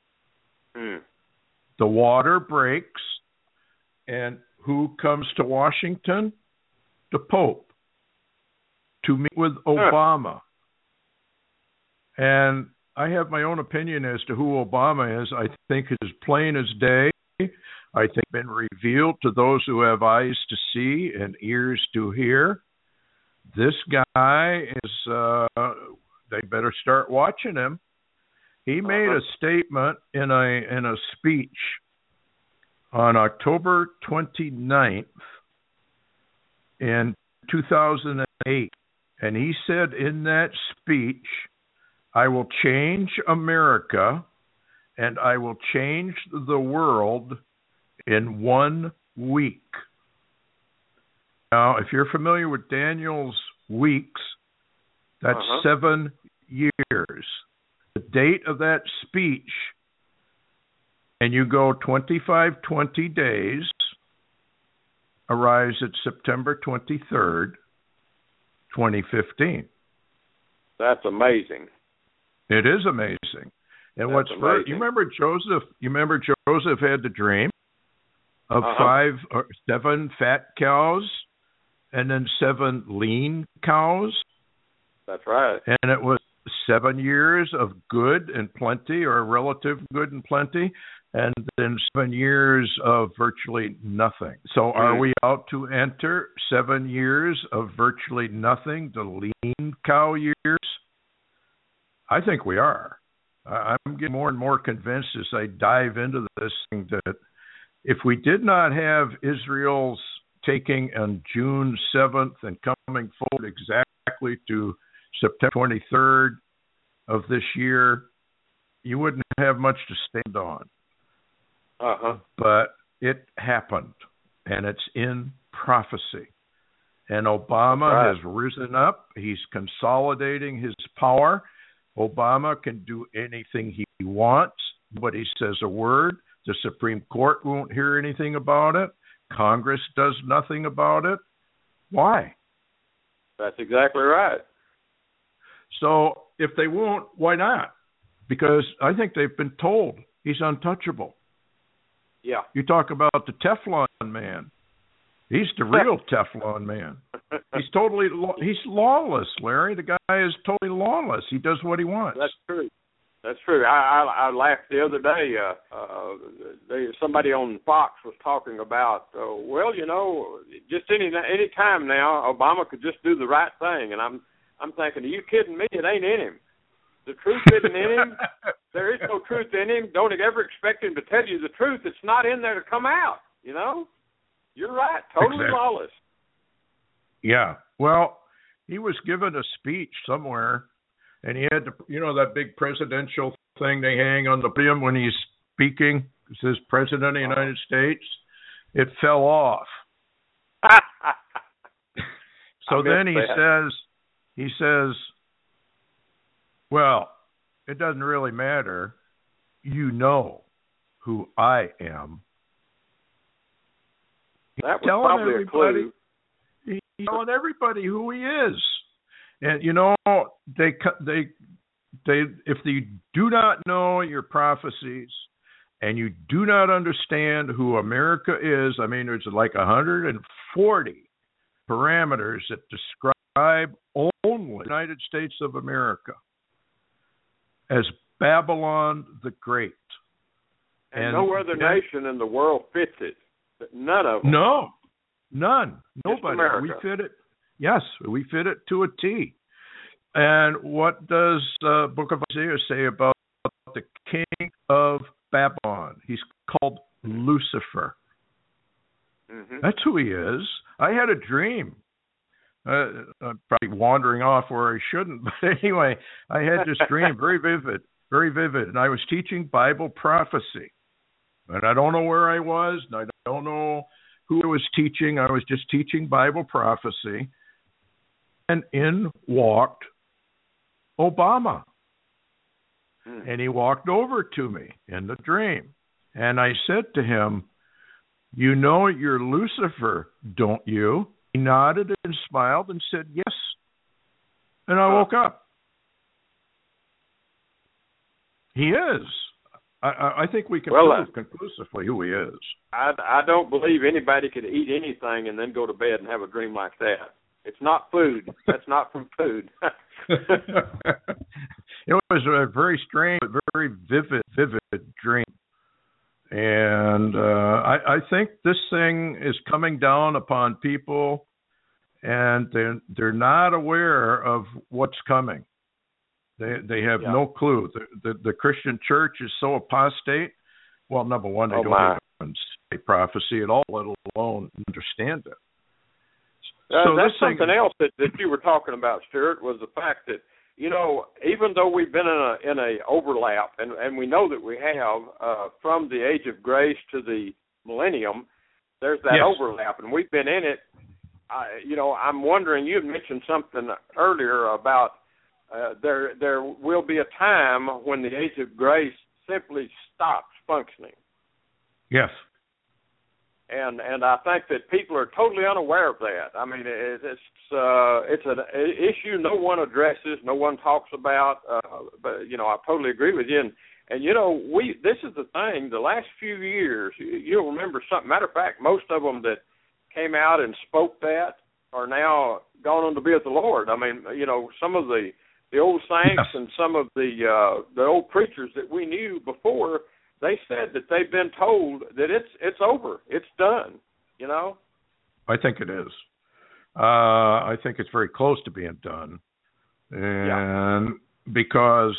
[SPEAKER 2] The water breaks, and who comes to Washington? The Pope, to meet with Obama. And I have my own opinion as to who Obama is. I think it is plain as day. I think it's been revealed to those who have eyes to see and ears to hear. This guy is, they better start watching him. He made a statement in a speech on October 29th in 2008. And he said in that speech, I will change America and I will change the world in 1 week. Now, if you're familiar with Daniel's weeks, that's 7 years. The date of that speech, and you go 20 days, arrives at September 23rd, 2015.
[SPEAKER 3] That's amazing.
[SPEAKER 2] It is amazing. And what's first, you remember Joseph had the dream of 5 or 7 fat cows and then 7 lean cows?
[SPEAKER 3] That's right.
[SPEAKER 2] And it was 7 years of good and plenty, or relative good and plenty, and then 7 years of virtually nothing. So are we out to enter 7 years of virtually nothing, the lean cow years? I think we are. I'm getting more and more convinced as I dive into this thing that if we did not have Israel's taking on June 7th and coming forward exactly to September 23rd of this year, you wouldn't have much to stand on. But it happened, and it's in prophecy. And Obama has risen up. He's consolidating his power. Obama can do anything he wants. Nobody says a word. The Supreme Court won't hear anything about it. Congress does nothing about it. Why?
[SPEAKER 3] That's exactly right.
[SPEAKER 2] So if they won't, why not? Because I think they've been told he's untouchable.
[SPEAKER 3] Yeah.
[SPEAKER 2] You talk about the Teflon man. He's the real Teflon man. He's lawless, Larry. The guy is totally lawless. He does what he wants.
[SPEAKER 3] That's true. That's true. I laughed the other day. Somebody on Fox was talking about, just any time now, Obama could just do the right thing. And I'm thinking, are you kidding me? It ain't in him. The truth isn't in him. There is no truth in him. Don't ever expect him to tell you the truth. It's not in there to come out, You're right. Totally lawless.
[SPEAKER 2] Yeah. Well, he was given a speech somewhere, and he had to, that big presidential thing they hang on the podium when he's speaking. It says President of the United States. It fell off. So then he says, well, it doesn't really matter. You know who I am.
[SPEAKER 3] That was probably a clue.
[SPEAKER 2] He's telling everybody who he is. And, they if you do not know your prophecies and you do not understand who America is, there's like 140 parameters that describe only the United States of America as Babylon the Great.
[SPEAKER 3] And no other nation in the world fits it. None of them.
[SPEAKER 2] No, none. Nobody.
[SPEAKER 3] We
[SPEAKER 2] fit it. Yes, we fit it to a T. And what does the book of Isaiah say about the king of Babylon? He's called Lucifer. Mm-hmm. That's who he is. I had a dream. I'm probably wandering off where I shouldn't. But anyway, I had this dream, very vivid. And I was teaching Bible prophecy. And I don't know where I was, and I don't know who I was teaching. I was just teaching Bible prophecy. And in walked Obama. And he walked over to me in the dream. And I said to him, "You know you're Lucifer, don't you?" He nodded and smiled and said, "Yes." And I woke up. He is. I think we can prove conclusively who he is.
[SPEAKER 3] I don't believe anybody could eat anything and then go to bed and have a dream like that. It's not food. That's not from food.
[SPEAKER 2] It was a very strange, very vivid dream. And I think this thing is coming down upon people, and they're not aware of what's coming. They have no clue. The Christian church is so apostate. Well, number one, they don't even say prophecy at all, let alone understand it. So
[SPEAKER 3] that's something else that you were talking about, Stuart, was the fact that, you know, even though we've been in a overlap, and we know that we have from the age of grace to the millennium, there's that overlap, and we've been in it. I'm wondering, you had mentioned something earlier about there will be a time when the age of grace simply stops functioning.
[SPEAKER 2] Yes.
[SPEAKER 3] And I think that people are totally unaware of that. I mean, it's an issue no one addresses, no one talks about. But I totally agree with you. And this is the thing. The last few years, you'll remember something. Matter of fact, most of them that came out and spoke that are now gone on to be with the Lord. I mean, some of the old saints and some of the old preachers that we knew before. They said that they've been told that it's over, it's done.
[SPEAKER 2] I think it is. I think it's very close to being done, and because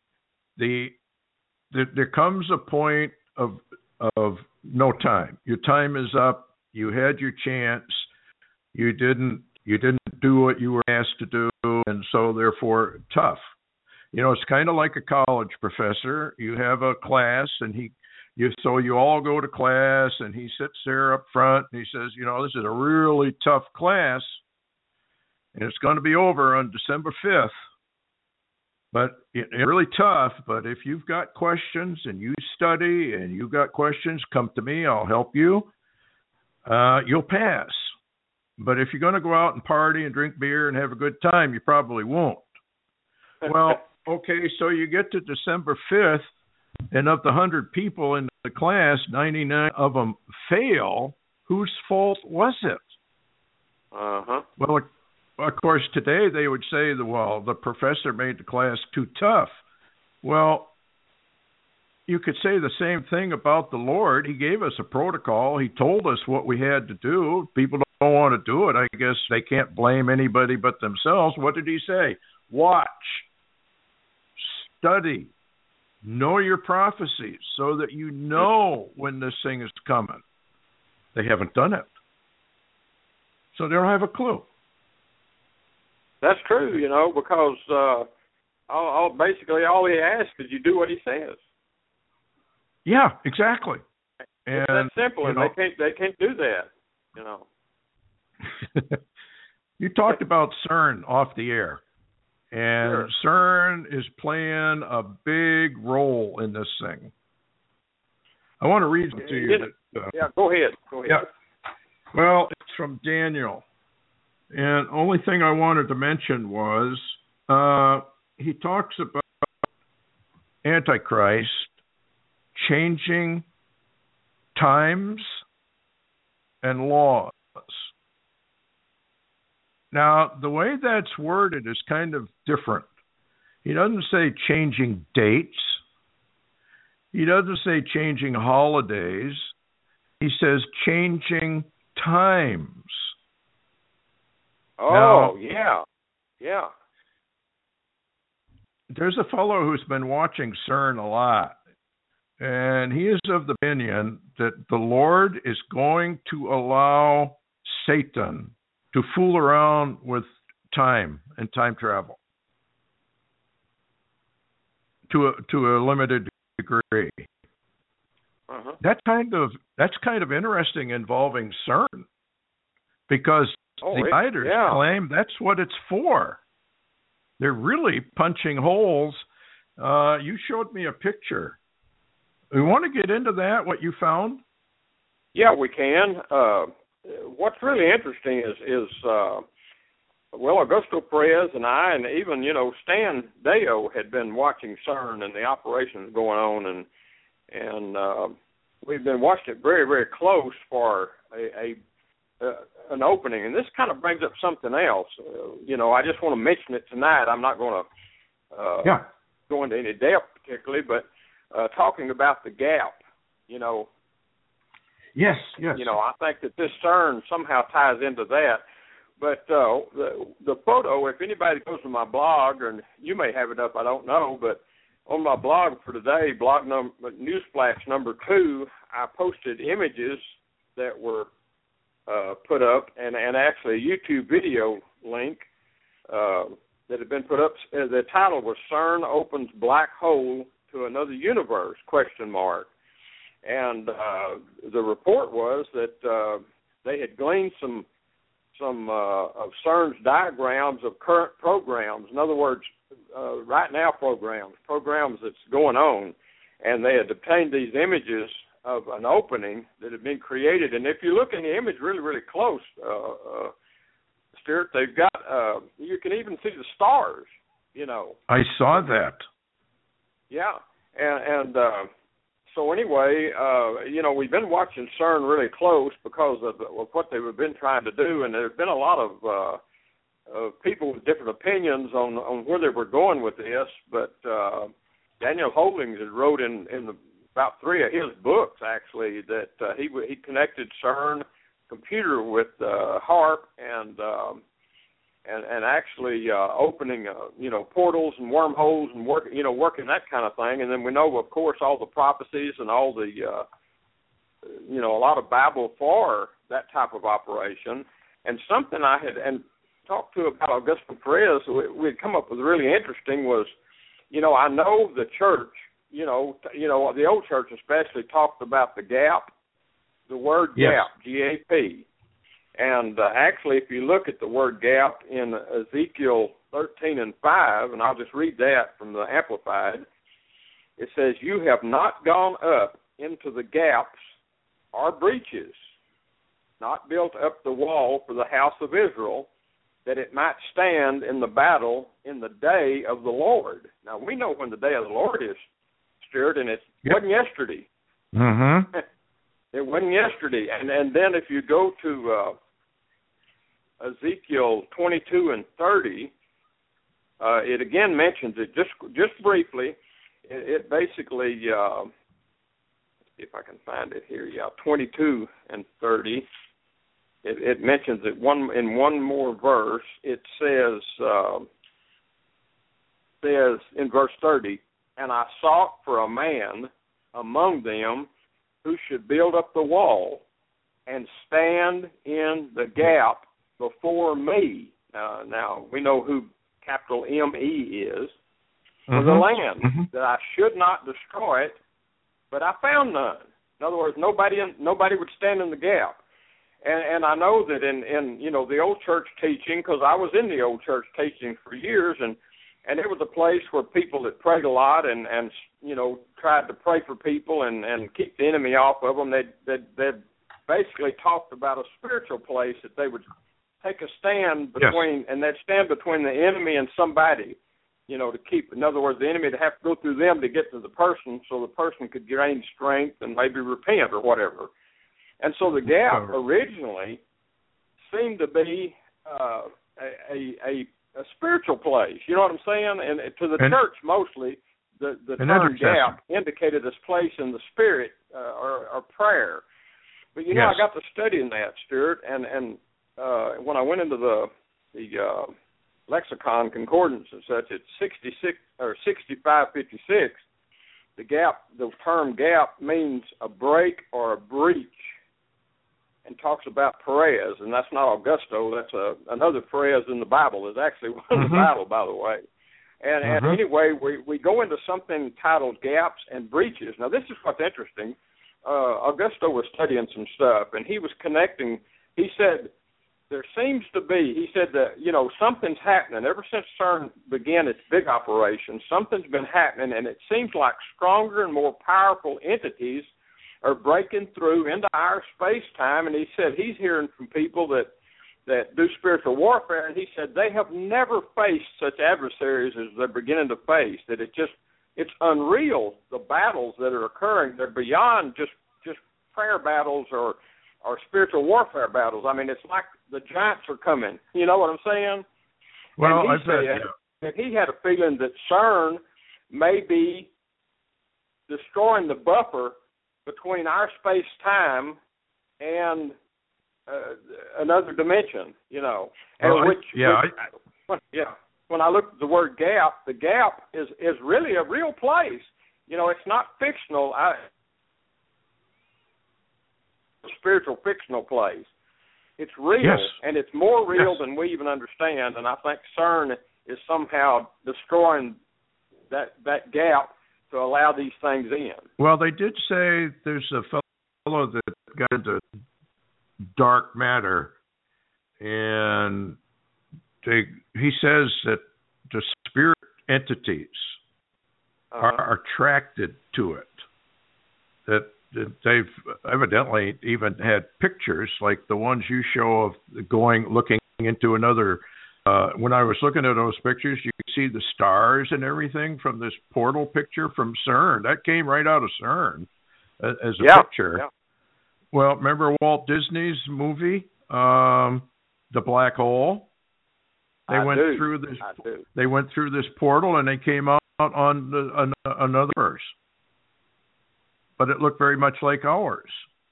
[SPEAKER 2] there comes a point of no time. Your time is up. You had your chance. You didn't do what you were asked to do, and so therefore tough. It's kind of like a college professor. You have a class, and so you all go to class, and he sits there up front, and he says, this is a really tough class, and it's going to be over on December 5th. But it's really tough, but if you've got questions and you study and you've got questions, come to me. I'll help you. You'll pass. But if you're going to go out and party and drink beer and have a good time, you probably won't. Well, okay, so you get to December 5th, and of the 100 people in the class, 99 of them fail. Whose fault was it?
[SPEAKER 3] Uh-huh.
[SPEAKER 2] Well, of course, today they would say, the professor made the class too tough. Well, you could say the same thing about the Lord. He gave us a protocol. He told us what we had to do. People don't want to do it. I guess they can't blame anybody but themselves. What did he say? Watch. Study, know your prophecies so that you know when this thing is coming. They haven't done it. So they don't have a clue.
[SPEAKER 3] That's true, because basically all he asks is you do what he says.
[SPEAKER 2] Yeah, exactly. And
[SPEAKER 3] it's that simple, and they can't do that,
[SPEAKER 2] You talked about CERN off the air. And CERN is playing a big role in this thing. I want to read it to you.
[SPEAKER 3] Go ahead.
[SPEAKER 2] Yeah. Well, it's from Daniel. And only thing I wanted to mention was he talks about Antichrist changing times and laws. Now, the way that's worded is kind of different. He doesn't say changing dates. He doesn't say changing holidays. He says changing times.
[SPEAKER 3] Oh,
[SPEAKER 2] now,
[SPEAKER 3] yeah.
[SPEAKER 2] There's a fellow who's been watching CERN a lot, and he is of the opinion that the Lord is going to allow Satan to fool around with time and time travel to a limited degree. That's kind of interesting involving CERN, because the writers claim that's what it's for. They're really punching holes. You showed me a picture. We want to get into that, what you found?
[SPEAKER 3] Yeah, we can. What's really interesting is Augusto Perez and I, and even, Stan Deyo had been watching CERN and the operations going on, and we've been watching it very, very close for an opening. And this kind of brings up something else. I just want to mention it tonight. I'm not going to go into any depth particularly, but talking about the gap,
[SPEAKER 2] Yes.
[SPEAKER 3] I think that this CERN somehow ties into that. But the photo, if anybody goes to my blog, and you may have it up, I don't know, but on my blog for today, Newsflash number 2, I posted images that were put up, and actually a YouTube video link that had been put up. The title was "CERN Opens Black Hole to Another Universe?" ? And the report was that they had gleaned some of CERN's diagrams of current programs. In other words, right now programs that's going on, and they had obtained these images of an opening that had been created. And if you look in the image really, really close, Stuart, they've got, you can even see the stars,
[SPEAKER 2] I saw that.
[SPEAKER 3] Yeah, and so anyway, we've been watching CERN really close because of what they've been trying to do, and there's been a lot of people with different opinions on where they were going with this. But Daniel Holdings had wrote in about 3 of his books, actually, that he connected CERN computer with HAARP and actually opening portals and wormholes and working that kind of thing. And then we know, of course, all the prophecies and all the a lot of babble for that type of operation. And something I had talked to about Augusto Perez, we had come up with really interesting was, I know the church, the old church especially talked about the gap, the word gap, G-A-P. And actually, if you look at the word gap in Ezekiel 13:5, and I'll just read that from the Amplified, it says, "You have not gone up into the gaps or breaches, not built up the wall for the house of Israel, that it might stand in the battle in the day of the Lord." Now, we know when the day of the Lord is, Stuart, and it wasn't yesterday.
[SPEAKER 2] Mm-hmm.
[SPEAKER 3] It wasn't yesterday. And then if you go to Ezekiel 22:30, it again mentions it just briefly. It basically, if I can find it here, 22:30. It mentions it in one more verse. It says in verse 30, "And I sought for a man among them who should build up the wall and stand in the gap before me." Now we know who capital M-E is, for the land, that I should not destroy it, but I found none. In other words, nobody would stand in the gap. And I know that in the old church teaching, because I was in the old church teaching for years, and it was a place where people that prayed a lot and tried to pray for people and keep the enemy off of them. They basically talked about a spiritual place that they would take a stand between, and they'd stand between the enemy and somebody, to keep, in other words, the enemy to have to go through them to get to the person so the person could gain strength and maybe repent or whatever. And so the gap originally seemed to be a spiritual place. You know what I'm saying? And to the church mostly, the term gap indicated this place in the spirit or prayer. But I got to studying that, Stuart, and when I went into the lexicon concordance and such, it's 6556. The term gap means a break or a breach, and talks about Perez, and that's not Augusto. That's another Perez in the Bible. There's actually one in the Bible, by the way. And anyway, we go into something titled gaps and breaches. Now, this is what's interesting. Augusto was studying some stuff, and he was connecting. He said, there seems to be, he said that, something's happening. Ever since CERN began its big operation, something's been happening, and it seems like stronger and more powerful entities are breaking through into our space-time. And he said he's hearing from people that do spiritual warfare, and he said they have never faced such adversaries as they're beginning to face, that it's unreal, the battles that are occurring. They're beyond just prayer battles or spiritual warfare battles. I mean, it's like the giants are coming. You know what I'm saying?
[SPEAKER 2] Well,
[SPEAKER 3] and he said that he had a feeling that CERN may be destroying the buffer between our space-time and another dimension, when I look at the word gap, the gap is really a real place. It's not fictional. Spiritual fictional place. It's real,
[SPEAKER 2] yes.
[SPEAKER 3] And it's more real
[SPEAKER 2] yes.
[SPEAKER 3] than we even understand. And I think CERN is somehow destroying that gap to allow these things in.
[SPEAKER 2] Well, they did say there's a fellow that got into dark matter, and he says that the spirit entities are attracted to it. That they've evidently even had pictures like the ones you show of looking into another. When I was looking at those pictures, you could see the stars and everything from this portal picture from CERN. That came right out of CERN as a picture.
[SPEAKER 3] Yeah.
[SPEAKER 2] Well, remember Walt Disney's movie, The Black Hole? They went through this portal and they came out on another verse. But it looked very much like ours.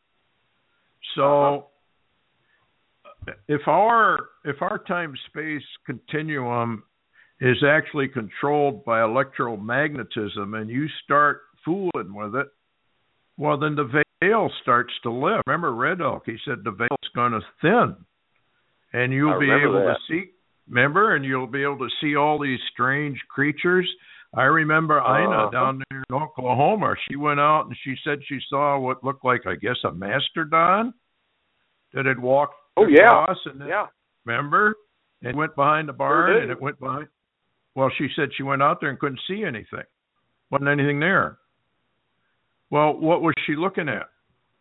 [SPEAKER 2] So if our time-space continuum is actually controlled by electromagnetism and you start fooling with it, well, then the veil starts to lift. Remember Red Oak? He said the veil's going to thin. And you'll be able to see, and you'll be able to see all these strange creatures. I remember Ina down there in Oklahoma. She went out and she said she saw what looked like, I guess, a mastodon that had walked across. And then, remember? And went behind the barn and it went behind. Well, she said she went out there and couldn't see anything. Wasn't anything there. Well, what was she looking at?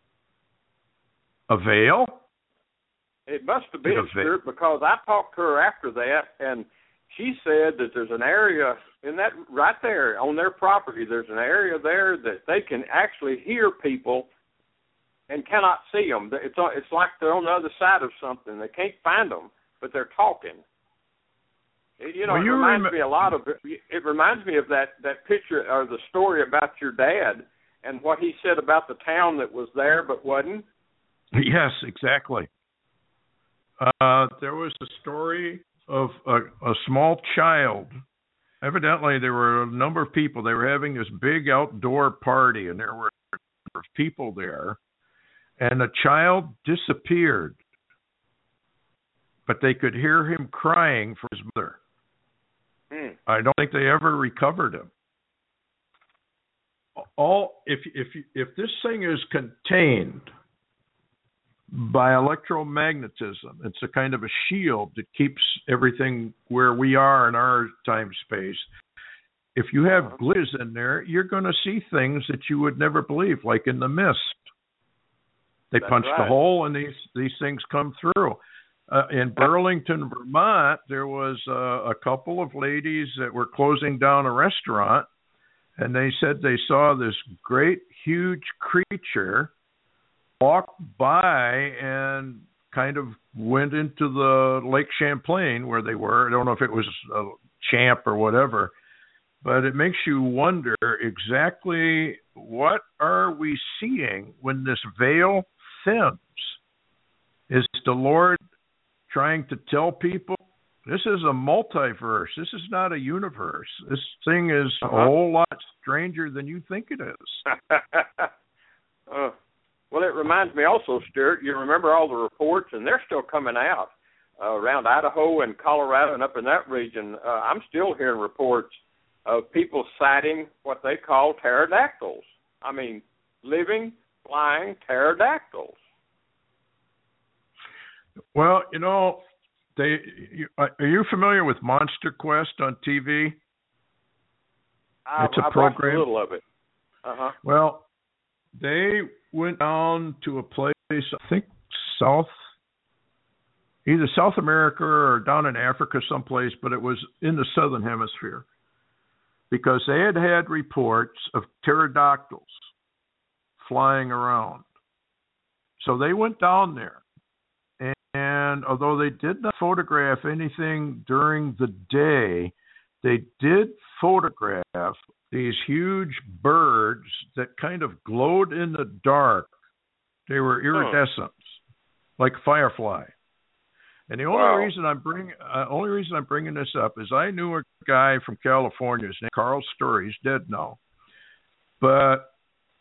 [SPEAKER 2] A veil?
[SPEAKER 3] It must have been, Stuart, because I talked to her after that, and she said that there's an area in that right there on their property. There's an area there that they can actually hear people and cannot see them. It's like they're on the other side of something. They can't find them, but they're talking. It reminds me a lot of. It reminds me of that picture or the story about your dad and what he said about the town that was there but wasn't.
[SPEAKER 2] Yes, exactly. There was a story of a small child. Evidently, there were a number of people. They were having this big outdoor party, and there were a number of people there. And the child disappeared, but they could hear him crying for his mother. I don't think they ever recovered him. If this thing is contained by electromagnetism, it's a kind of a shield that keeps everything where we are in our time space. If you have glitters in there, you're going to see things that you would never believe, like in The Mist. They punched a hole and these things come through. In Burlington, Vermont, there was a couple of ladies that were closing down a restaurant, and they said they saw this great, huge creature walk by and kind of went into the Lake Champlain where they were. I don't know if it was a Champ or whatever, but it makes you wonder exactly what are we seeing when this veil thins? Is the Lord trying to tell people this is a multiverse? This is not a universe. This thing is a whole lot stranger than you think it is.
[SPEAKER 3] Well, it reminds me also, Stuart, you remember all the reports, and they're still coming out around Idaho and Colorado and up in that region. I'm still hearing reports of people sighting what they call pterodactyls. I mean, living flying pterodactyls.
[SPEAKER 2] Well, are you familiar with Monster Quest on TV? It's a program.
[SPEAKER 3] Watched a little of it.
[SPEAKER 2] Well, they went down to a place, I think either South America or down in Africa someplace, but it was in the southern hemisphere, because they had reports of pterodactyls flying around. So they went down there, and although they did not photograph anything during the day, they did photograph these huge birds that kind of glowed in the dark. They were iridescent, like firefly. And the only reason I'm bringing this up is I knew a guy from California. His name Carl Story. He's dead now, but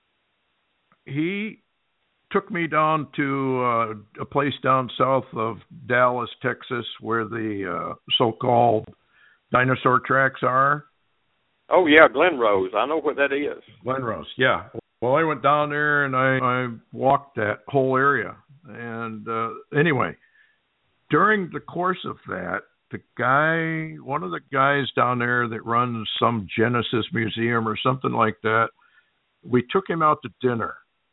[SPEAKER 2] he took me down to a place down south of Dallas, Texas, where the so-called dinosaur tracks are.
[SPEAKER 3] Oh, yeah, Glen Rose. I know what that is.
[SPEAKER 2] Glen Rose, yeah. Well, I went down there and I walked that whole area. And anyway, during the course of that, one of the guys down there that runs some Genesis museum or something like that, we took him out to dinner.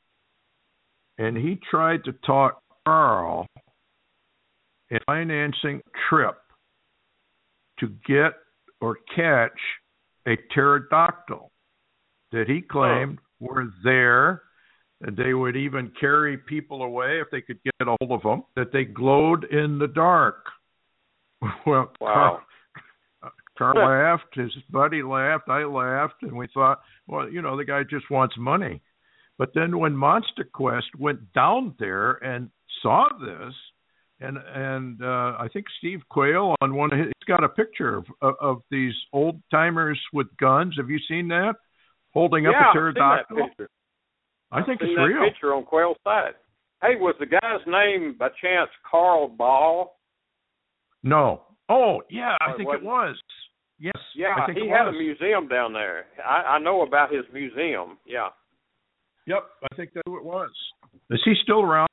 [SPEAKER 2] And he tried to talk Carl into financing a trip to get or catch a pterodactyl that he claimed were there, and they would even carry people away if they could get a hold of them, that they glowed in the dark. Well,
[SPEAKER 3] wow.
[SPEAKER 2] Carl laughed, his buddy laughed, I laughed, and we thought, well, the guy just wants money. But then when Monster Quest went down there and saw this, and I think Steve Quayle on one of his, he's got a picture of these old timers with guns. Have you seen that? Holding up a pterodactyl. I think it's real.
[SPEAKER 3] That picture on Quayle's site. Hey, was the guy's name by chance Carl Ball?
[SPEAKER 2] No. Oh, yeah, I think it was. Yes.
[SPEAKER 3] Yeah,
[SPEAKER 2] I think
[SPEAKER 3] he had a museum down there. I know about his museum. Yeah.
[SPEAKER 2] Yep, I think that's who it was. Is he still around?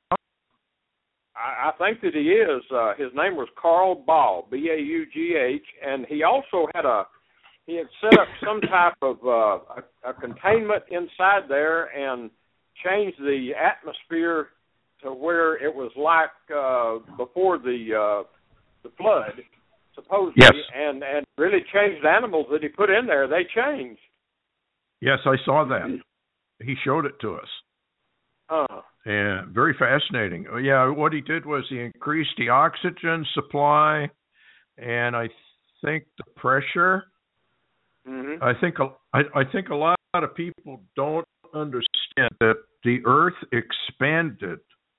[SPEAKER 3] I think that he is. His name was Carl Ball, B-A-U-G-H, and he also had set up some type of a containment inside there and changed the atmosphere to where it was like before the flood, supposedly,
[SPEAKER 2] yes.
[SPEAKER 3] and really changed animals that he put in there. They changed.
[SPEAKER 2] Yes, I saw that. He showed it to us. And very fascinating. Yeah, what he did was he increased the oxygen supply, and I think the pressure.
[SPEAKER 3] Mm-hmm.
[SPEAKER 2] I think a lot of people don't understand that the Earth expanded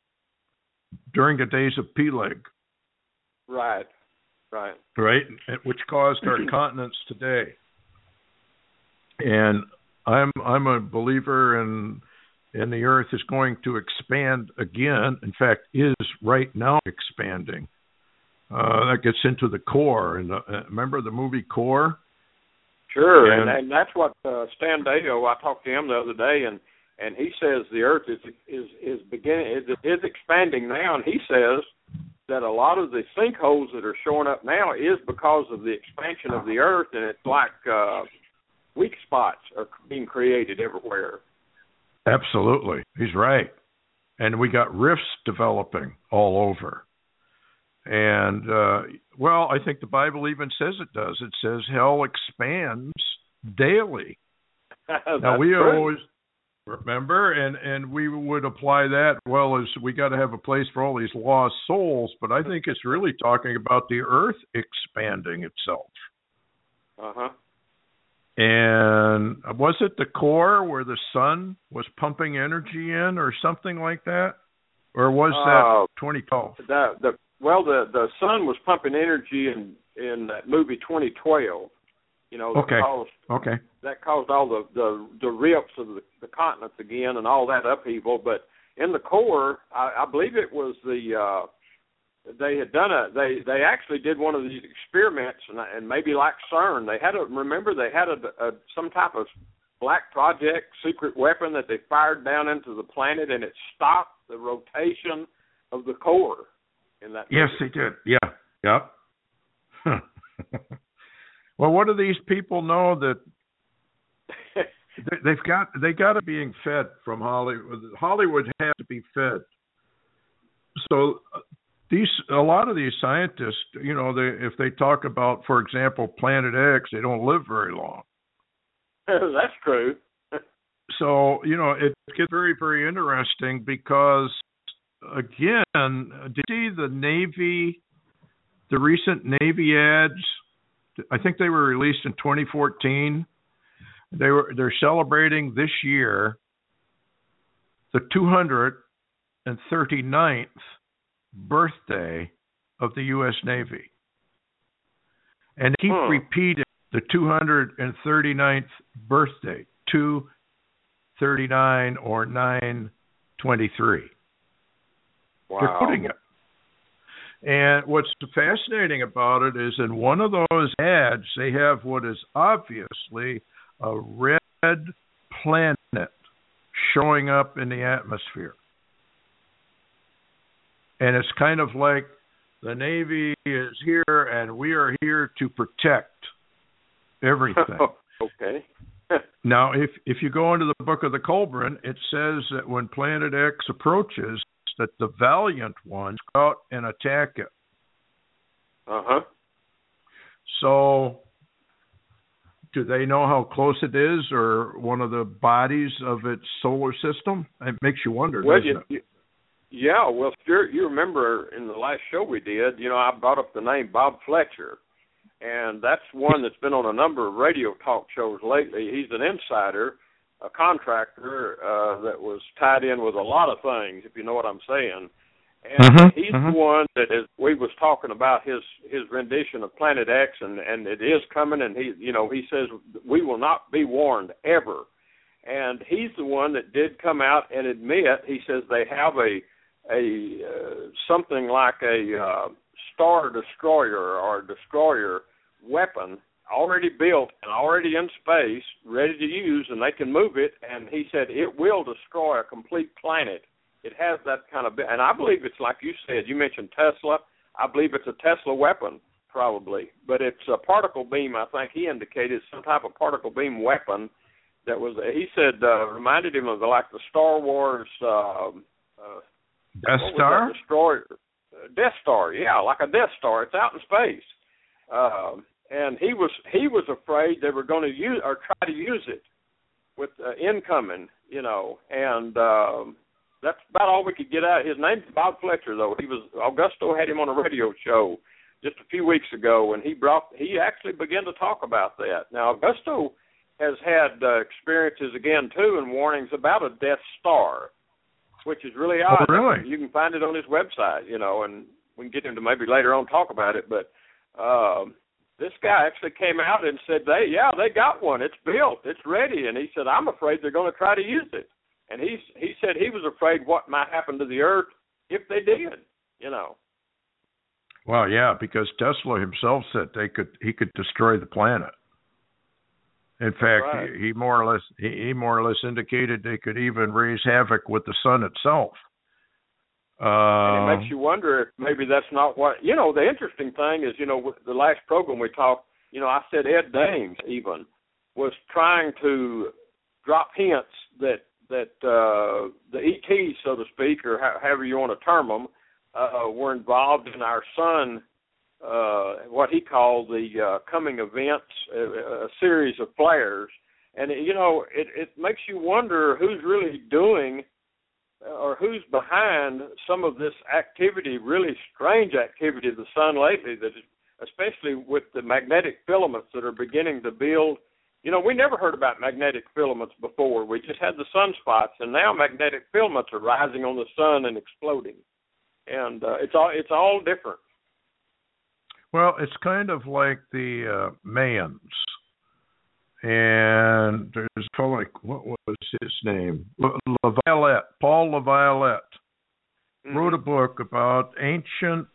[SPEAKER 2] during the days of Peleg.
[SPEAKER 3] Right,
[SPEAKER 2] which caused our continents today. And I'm a believer in the Earth is going to expand again. In fact, is right now expanding. That gets into the core. And remember the movie Core?
[SPEAKER 3] Sure, and that's what Stan Deyo. I talked to him the other day, and he says the Earth is expanding now, and he says that a lot of the sinkholes that are showing up now is because of the expansion of the Earth, and it's like weak spots are being created everywhere.
[SPEAKER 2] Absolutely. He's right. And we got rifts developing all over. And, I think the Bible even says it does. It says hell expands daily. Now, we always remember, and we would apply that, as we got to have a place for all these lost souls, but I think it's really talking about the earth expanding itself.
[SPEAKER 3] Uh-huh.
[SPEAKER 2] And was it the core where the sun was pumping energy in or something like that? Or was that 2012?
[SPEAKER 3] The sun was pumping energy in that movie 2012. That caused all the rips of the continents again and all that upheaval. But in the core, I believe it was they had done they actually did one of these experiments, and maybe like CERN, they had some type of Black Project secret weapon that they fired down into the planet, and it stopped the rotation of the core in that movie.
[SPEAKER 2] Yes, they did. Yeah. Yep. Well, what do these people know that they got to being fed from Hollywood? Hollywood has to be fed. So a lot of these scientists, if they talk about, for example, Planet X, they don't live very long.
[SPEAKER 3] That's true.
[SPEAKER 2] So, it gets very, very interesting because, again, did you see the Navy, the recent Navy ads? I think they were released in 2014. They're celebrating this year the 239th birthday of the U.S. Navy. And they keep repeating the 239th birthday, 239 or 923.
[SPEAKER 3] Wow.
[SPEAKER 2] They're putting it. And what's fascinating about it is in one of those ads, they have what is obviously a red planet showing up in the atmosphere. And it's kind of like the Navy is here and we are here to protect everything.
[SPEAKER 3] Okay.
[SPEAKER 2] Now, if you go into the Book of the Kolbrin, it says that when Planet X approaches, that the valiant ones go out and attack it.
[SPEAKER 3] Uh-huh.
[SPEAKER 2] So, do they know how close it is, or one of the bodies of its solar system? It makes you wonder, doesn't it?
[SPEAKER 3] Yeah, well, Stuart, you remember in the last show we did, I brought up the name Bob Fletcher, and that's one that's been on a number of radio talk shows lately. He's an insider, a contractor that was tied in with a lot of things, if you know what I'm saying. And he's the one that we was talking about his rendition of Planet X, and it is coming, and he says we will not be warned ever. And he's the one that did come out and admit, he says they have a something like a Star Destroyer or destroyer weapon already built and already in space, ready to use, and they can move it. And he said it will destroy a complete planet. It has that kind of, and I believe it's like you said. You mentioned Tesla. I believe it's a Tesla weapon, probably, but it's a particle beam. I think he indicated some type of particle beam weapon that was. He said reminded him of the Star Wars
[SPEAKER 2] Death Star.
[SPEAKER 3] Destroyer, Death Star. Yeah, like a Death Star. It's out in space. And he was afraid they were going to use or try to use it with incoming, and that's about all we could get out. His name's Bob Fletcher, though. Augusto had him on a radio show just a few weeks ago, and he actually began to talk about that. Now, Augusto has had experiences again too, and warnings about a Death Star, which is really odd.
[SPEAKER 2] Oh, really?
[SPEAKER 3] You can find it on his website, and we can get him to maybe later on talk about it, but. This guy actually came out and said, they got one. It's built. It's ready. And he said, I'm afraid they're going to try to use it. And he said he was afraid what might happen to the Earth if they did,
[SPEAKER 2] Well, yeah, because Tesla himself said he could destroy the planet. In fact,
[SPEAKER 3] right.
[SPEAKER 2] he more or less indicated they could even raise havoc with the sun itself.
[SPEAKER 3] And it makes you wonder if maybe that's not what, the interesting thing is, with the last program we talked, I said Ed Dames even was trying to drop hints that the ETs, so to speak, or however you want to term them, were involved in our sun, what he called the coming events, a series of flares. And, it makes you wonder who's really doing or who's behind some of this activity, really strange activity of the sun lately, that is, especially with the magnetic filaments that are beginning to build. We never heard about magnetic filaments before. We just had the sunspots, and now magnetic filaments are rising on the sun and exploding. And it's all different.
[SPEAKER 2] Well, it's kind of like the Mayans. And there's a fellow, what was his name? Paul LaViolette, wrote a book about ancient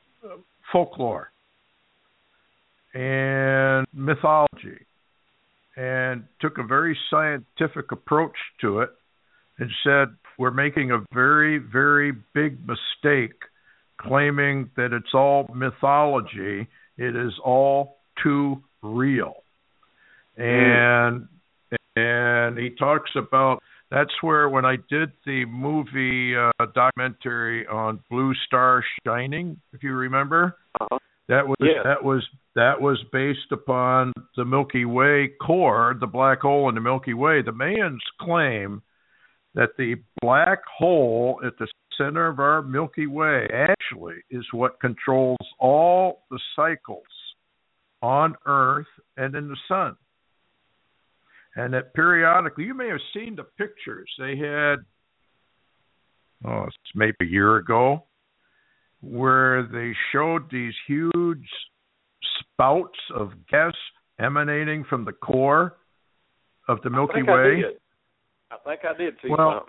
[SPEAKER 2] folklore and mythology. and took a very scientific approach to it and said, we're making a very, very big mistake claiming that it's all mythology. It is all too real. And he talks about, that's where when I did the movie documentary on Blue Star Shining, if you remember, that was based upon the Milky Way core, the black hole in the Milky Way. The Mayans claim that the black hole at the center of our Milky Way actually is what controls all the cycles on Earth and in the sun. And that periodically, you may have seen the pictures they had, it's maybe a year ago, where they showed these huge spouts of gas emanating from the core of the Milky Way.
[SPEAKER 3] I think I did see something.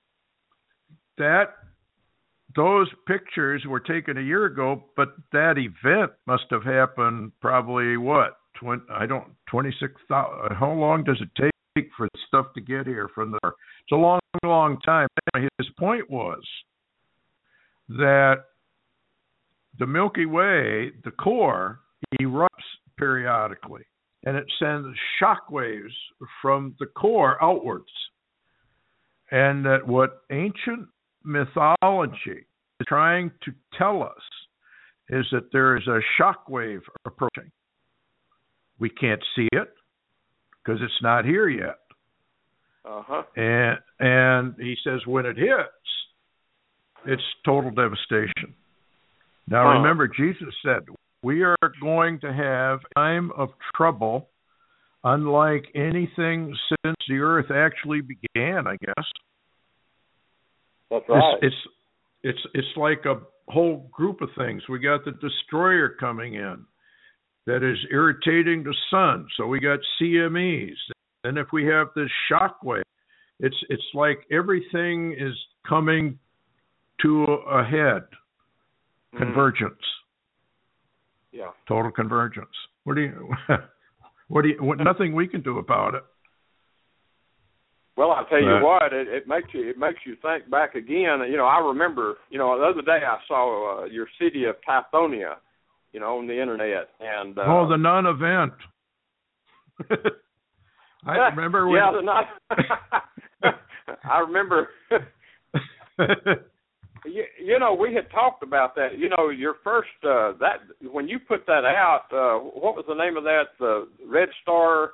[SPEAKER 2] Those pictures were taken a year ago, but that event must have happened probably 26,000. How long does it take for stuff to get here from there? It's a long, long time. His point was that the Milky Way, the core, erupts periodically, and it sends shock waves from the core outwards. And that what ancient mythology is trying to tell us is that there is a shock wave approaching. We can't see it because it's not here yet. And he says when it hits, it's total devastation. Now remember, Jesus said, we are going to have a time of trouble unlike anything since the earth actually began, I guess.
[SPEAKER 3] That's right.
[SPEAKER 2] It's like a whole group of things. We got the destroyer coming in that is irritating the sun. So we got CMEs. And if we have this shock wave, it's like everything is coming to a head. Convergence.
[SPEAKER 3] Yeah.
[SPEAKER 2] Total convergence. Nothing we can do about it.
[SPEAKER 3] Well, I'll tell you what, it makes you think back again. I remember, the other day I saw your city of Tithonia, on the internet, and
[SPEAKER 2] the non-event. I remember when.
[SPEAKER 3] Yeah, the non. I remember. We had talked about that. Your first that when you put that out, what was the name of that? The Red Star.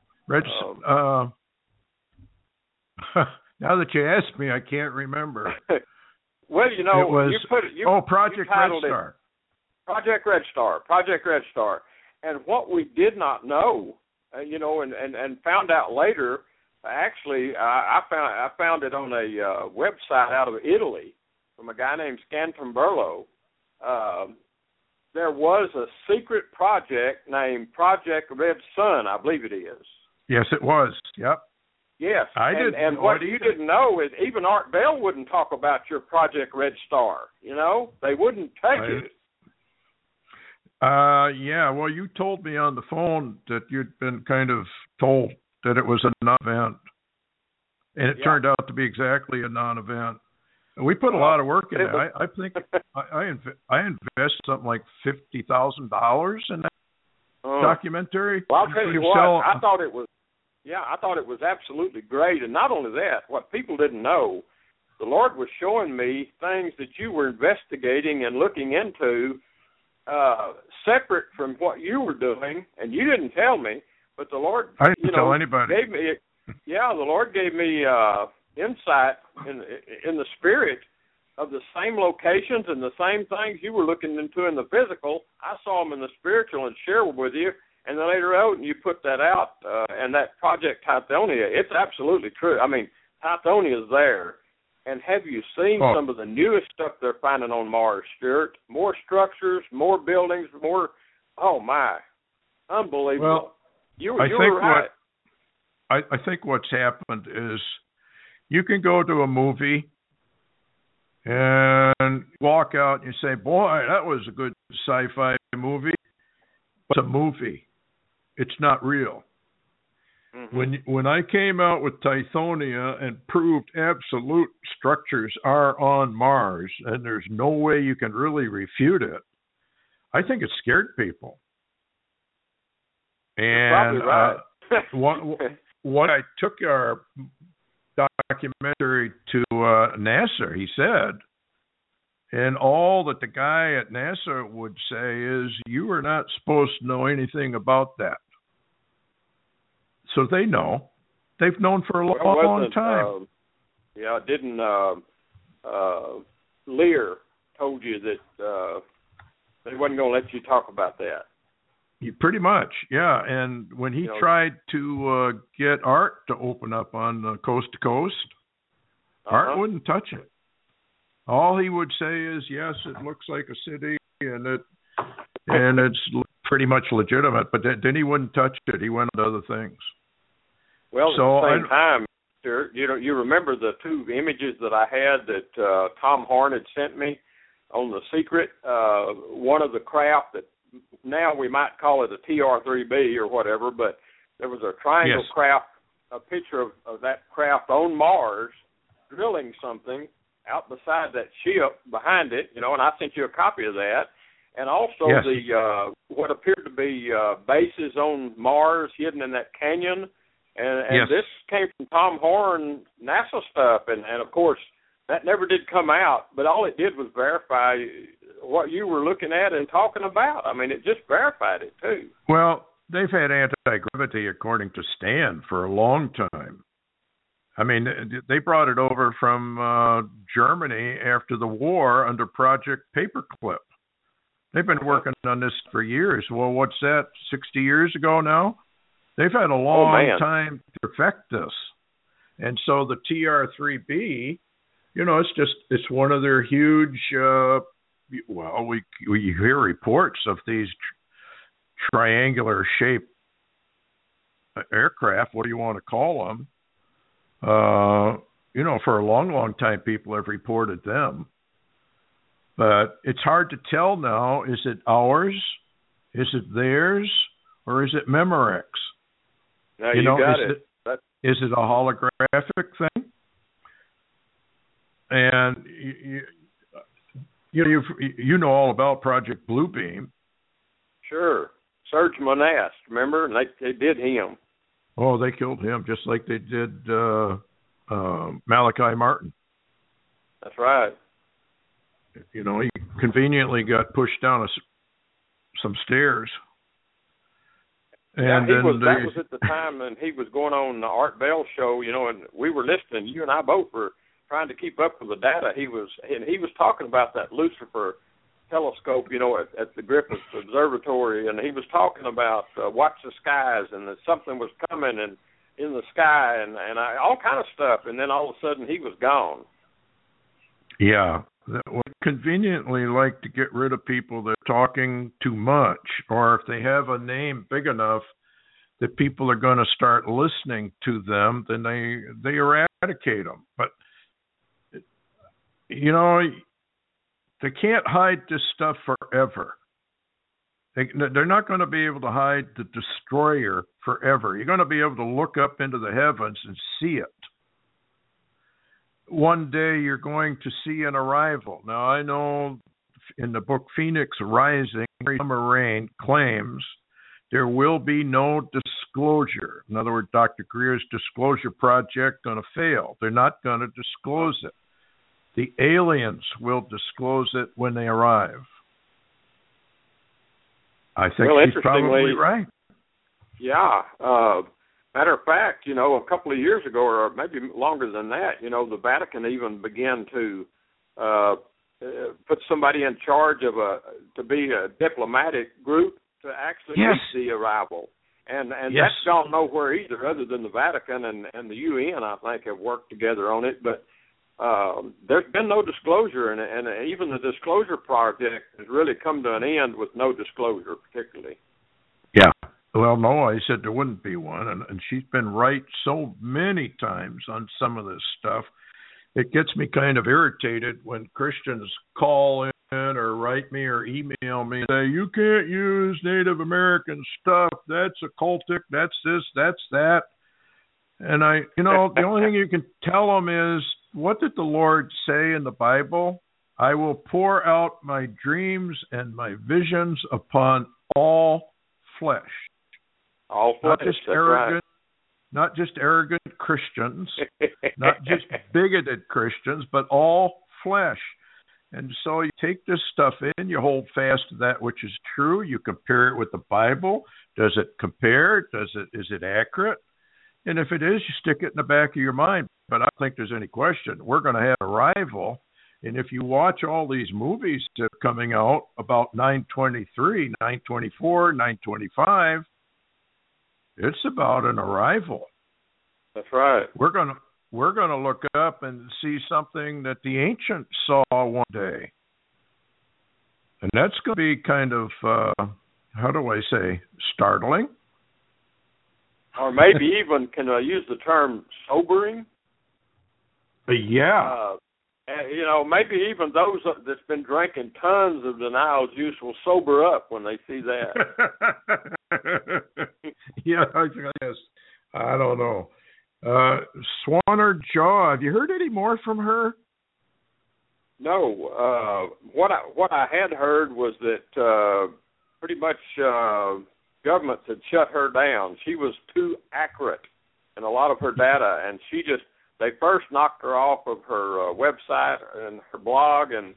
[SPEAKER 2] Now that you asked me, I can't remember.
[SPEAKER 3] Well,
[SPEAKER 2] it was, Project Red Star. Project Red Star.
[SPEAKER 3] And what we did not know, and found out later, actually, I found it on a website out of Italy from a guy named Scantamburlo. There was a secret project named Project Red Sun, I believe it is.
[SPEAKER 2] Yes, it was. Yep.
[SPEAKER 3] Yes.
[SPEAKER 2] I did.
[SPEAKER 3] And what you didn't know is even Art Bell wouldn't talk about your Project Red Star. They wouldn't touch it.
[SPEAKER 2] Yeah. Well, you told me on the phone that you'd been kind of told that it was a non-event, and it turned out to be exactly a non-event. We put a lot of work in it. I think I invested something like $50,000 in that documentary.
[SPEAKER 3] Well, I'll tell you what. I thought it was absolutely great. And not only that, what people didn't know, the Lord was showing me things that you were investigating and looking into, separate from what you were doing, and you didn't tell me. But the Lord,
[SPEAKER 2] I didn't tell anybody.
[SPEAKER 3] The Lord gave me insight in the spirit of the same locations and the same things you were looking into in the physical. I saw them in the spiritual and shared with you. And then later on, you put that out, and that Project Tithonia, it's absolutely true. I mean, Tithonia is there. And have you seen some of the newest stuff they're finding on Mars, Stuart? More structures, more buildings, more. Oh my, unbelievable!
[SPEAKER 2] Well,
[SPEAKER 3] you were right.
[SPEAKER 2] I think what's happened is you can go to a movie and walk out and you say, "Boy, that was a good sci-fi movie." It's a movie. It's not real. When I came out with Tithonia and proved absolute structures are on Mars, and there's no way you can really refute it, I think it scared people. And
[SPEAKER 3] you're probably right.
[SPEAKER 2] When I took our documentary to NASA, he said, and all that the guy at NASA would say is, you are not supposed to know anything about that. So they know. They've known for a long time.
[SPEAKER 3] Didn't Lear told you that they wasn't going to let you talk about that?
[SPEAKER 2] Pretty much, yeah. And when he tried to get Art to open up on Coast to Coast, Art wouldn't touch it. All he would say is, yes, it looks like a city, and it's pretty much legitimate. But then he wouldn't touch it. He went on to other things. Well, at the same time,
[SPEAKER 3] you remember the two images that I had that Tom Horn had sent me on the Secret? One of the craft that now we might call it a TR-3B or whatever, but there was a triangle craft, a picture of that craft on Mars drilling something out beside that ship behind it, and I sent you a copy of that. And also the what appeared to be bases on Mars hidden in that canyon. And this came from Tom Horn, NASA stuff. And, of course, that never did come out, but all it did was verify what you were looking at and talking about. I mean, it just verified it, too.
[SPEAKER 2] Well, they've had anti-gravity, according to Stan, for a long time. I mean, they brought it over from Germany after the war under Project Paperclip. They've been working on this for years. Well, what's that, 60 years ago now? They've had a long time to perfect this. And so the TR-3B, it's one of their huge, we hear reports of these triangular-shaped aircraft, what do you want to call them? For a long, long time, people have reported them. But it's hard to tell now, is it ours, is it theirs, or is it Memorex?
[SPEAKER 3] No, you got it.
[SPEAKER 2] Is it a holographic thing? And you know all about Project Bluebeam.
[SPEAKER 3] Sure. Serge Monast, remember? And they did him.
[SPEAKER 2] Oh, they killed him just like they did Malachi Martin.
[SPEAKER 3] That's right.
[SPEAKER 2] He conveniently got pushed down some stairs. And
[SPEAKER 3] that was at the time, and he was going on the Art Bell show, and we were listening. You and I both were trying to keep up with the data. He was talking about that Lucifer telescope, at the Griffith Observatory, and he was talking about watch the skies, and that something was coming and in the sky, and all kind of stuff. And then all of a sudden, he was gone.
[SPEAKER 2] Yeah. We conveniently like to get rid of people that are talking too much, or if they have a name big enough that people are going to start listening to them, then they eradicate them. But, they can't hide this stuff forever. They're not going to be able to hide the destroyer forever. You're going to be able to look up into the heavens and see it. One day you're going to see an arrival. Now, I know in the book Phoenix Rising, Summer Rain claims there will be no disclosure. In other words, Dr. Greer's disclosure project going to fail. They're not going to disclose it. The aliens will disclose it when they arrive. I think she's probably right.
[SPEAKER 3] Yeah. Matter of fact, a couple of years ago, or maybe longer than that, the Vatican even began to put somebody in charge of to be a diplomatic group to actually meet the arrival. And that's gone nowhere either, other than the Vatican and the UN, I think, have worked together on it. But there's been no disclosure, and even the disclosure project has really come to an end with no disclosure, particularly.
[SPEAKER 2] Yeah. Well, no, I said there wouldn't be one, and she's been right so many times on some of this stuff. It gets me kind of irritated when Christians call in or write me or email me and say, you can't use Native American stuff, that's occultic, that's this, that's that. And the only thing you can tell them is, what did the Lord say in the Bible? I will pour out my dreams and my visions upon all flesh.
[SPEAKER 3] All flesh,
[SPEAKER 2] not just arrogant Christians, not just bigoted Christians, but all flesh. And so you take this stuff in, you hold fast to that which is true, you compare it with the Bible. Does it compare? Is it accurate? And if it is, you stick it in the back of your mind. But I don't think there's any question. We're going to have a rival. And if you watch all these movies that are coming out about 923, 924, 925, it's about an arrival.
[SPEAKER 3] That's right.
[SPEAKER 2] We're going to look up and see something that the ancients saw one day. And that's going to be kind of, startling.
[SPEAKER 3] Or maybe even, can I use the term sobering?
[SPEAKER 2] Yeah.
[SPEAKER 3] Maybe even those that's been drinking tons of denial juice will sober up when they see that.
[SPEAKER 2] Yeah, I guess. I don't know. Swanner Jaw, have you heard any more from her?
[SPEAKER 3] No. What I had heard was that pretty much governments had shut her down. She was too accurate in a lot of her data, and they first knocked her off of her website and her blog, and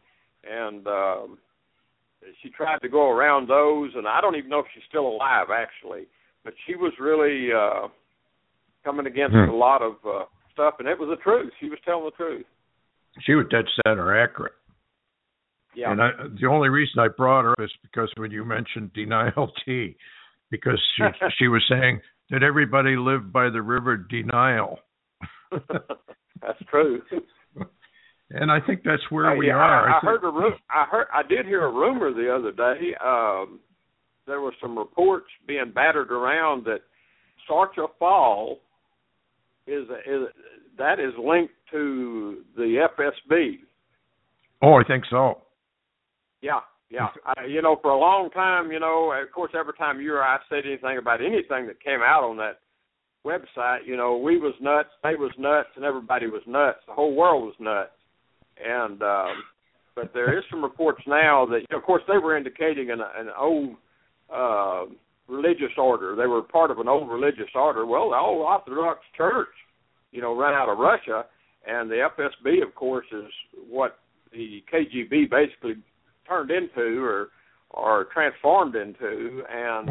[SPEAKER 3] she tried to go around those, and I don't even know if she's still alive, actually. But she was really coming against a lot of stuff, and it was the truth. She was telling the truth.
[SPEAKER 2] She was dead center accurate.
[SPEAKER 3] Yeah.
[SPEAKER 2] And the only reason I brought her is because when you mentioned denial T, because she was saying that everybody lived by the river denial.
[SPEAKER 3] That's true.
[SPEAKER 2] And I think that's where we are.
[SPEAKER 3] I did hear a rumor the other day. There were some reports being battered around that Sarcha Fall is linked to the FSB.
[SPEAKER 2] Oh, I think so.
[SPEAKER 3] Yeah. For a long time, of course, every time you or I said anything about anything that came out on that website, we was nuts, they was nuts, and everybody was nuts. The whole world was nuts. And but there is some reports now that, of course, they were indicating an old religious order. They were part of an old religious order. Well, the old Orthodox Church, ran out of Russia, and the FSB, of course, is what the KGB basically turned into or transformed into. And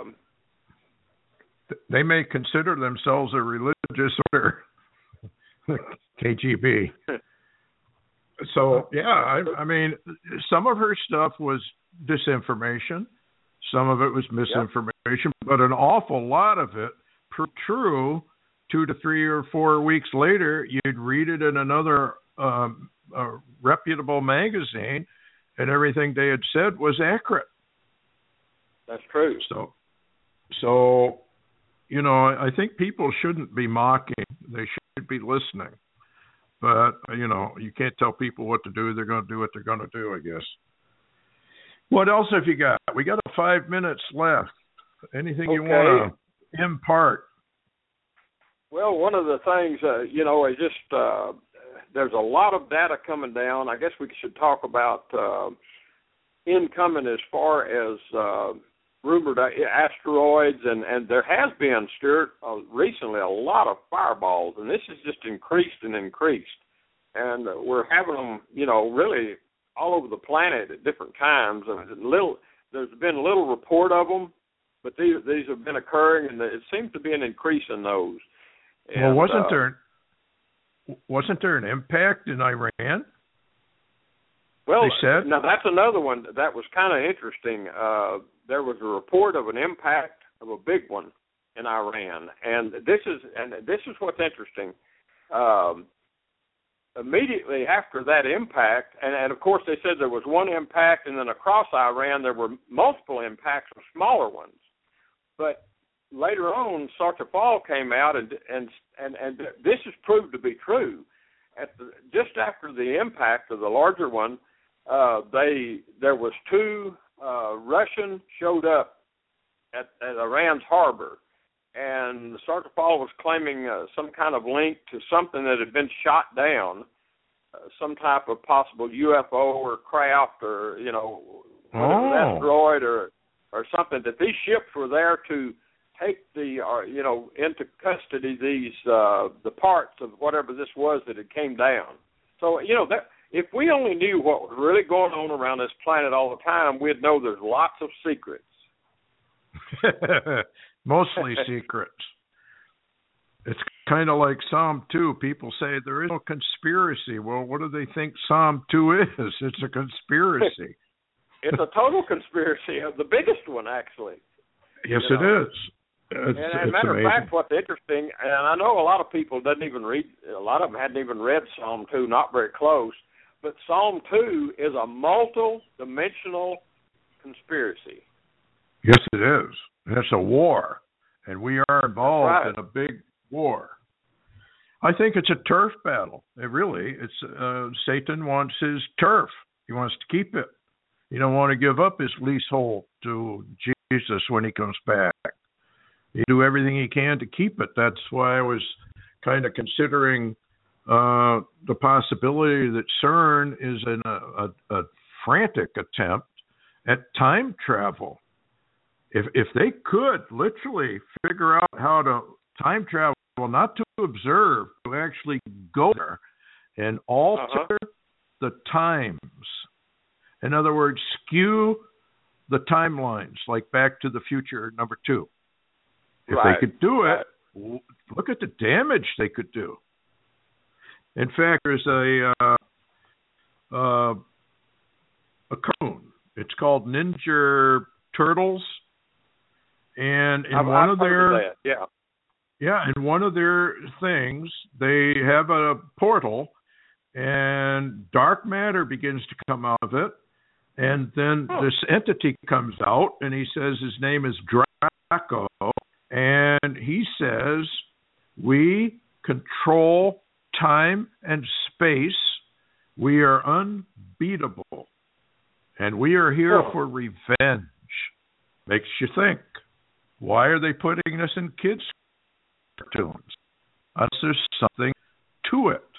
[SPEAKER 2] they may consider themselves a religious order, KGB. So, yeah, I mean, some of her stuff was disinformation. Some of it was misinformation, but an awful lot of it proved true. 2 to 3 or 4 weeks later, you'd read it in another reputable magazine, and everything they had said was accurate.
[SPEAKER 3] That's true.
[SPEAKER 2] So, I think people shouldn't be mocking. They should be listening. But, you can't tell people what to do. They're going to do what they're going to do, I guess. What else have you got? We got 5 minutes left. Anything you want to impart?
[SPEAKER 3] Well, one of the things, is just there's a lot of data coming down. I guess we should talk about incoming as far as rumored asteroids, and there has been, Stuart, recently a lot of fireballs, and this has just increased and increased. And we're having them, really all over the planet at different times. There's been little report of them, but these have been occurring, and it seems to be an increase in those. And,
[SPEAKER 2] well, wasn't there an impact in Iran?
[SPEAKER 3] Well,
[SPEAKER 2] they said?
[SPEAKER 3] Now that's another one that was kind of interesting. There was a report of an impact of a big one in Iran, and this is what's interesting. Immediately after that impact, and of course they said there was one impact, and then across Iran there were multiple impacts of smaller ones. But later on, Sarcha Fall came out, and this has proved to be true. Just after the impact of the larger one, there was 2 Russian showed up at Iran's harbor, and the Sarcophagus was claiming some kind of link to something that had been shot down, some type of possible UFO or craft, or whether it was asteroid or something. That these ships were there to take into custody these the parts of whatever this was that had came down. So that if we only knew what was really going on around this planet all the time, we'd know there's lots of secrets.
[SPEAKER 2] Mostly secrets. It's kind of like Psalm 2. People say there is no conspiracy. Well, what do they think Psalm 2 is? It's a conspiracy.
[SPEAKER 3] It's a total conspiracy, the biggest one, actually.
[SPEAKER 2] Yes, it is.
[SPEAKER 3] As a matter of fact, what's interesting, and I know a lot of people a lot of them hadn't even read Psalm 2, not very close, but Psalm 2 is a multi-dimensional conspiracy.
[SPEAKER 2] Yes, it is. It's a war, and we are involved in a big war. I think it's a turf battle. Satan wants his turf. He wants to keep it. He don't want to give up his leasehold to Jesus when he comes back. He do everything he can to keep it. That's why I was kind of considering the possibility that CERN is in a frantic attempt at time travel. If they could literally figure out how to time travel, not to observe, to actually go there and alter the times. In other words, skew the timelines, like Back to the Future #2. If they could do it, look at the damage they could do. In fact, there's a cartoon. It's called Ninja Turtles, and in one of their in one of their things, they have a portal, and dark matter begins to come out of it, and then this entity comes out, and he says his name is Draco, and he says, we control time and space. We are unbeatable, and we are here for revenge. Makes you think, why are they putting this in kids' cartoons? Unless there's something to it.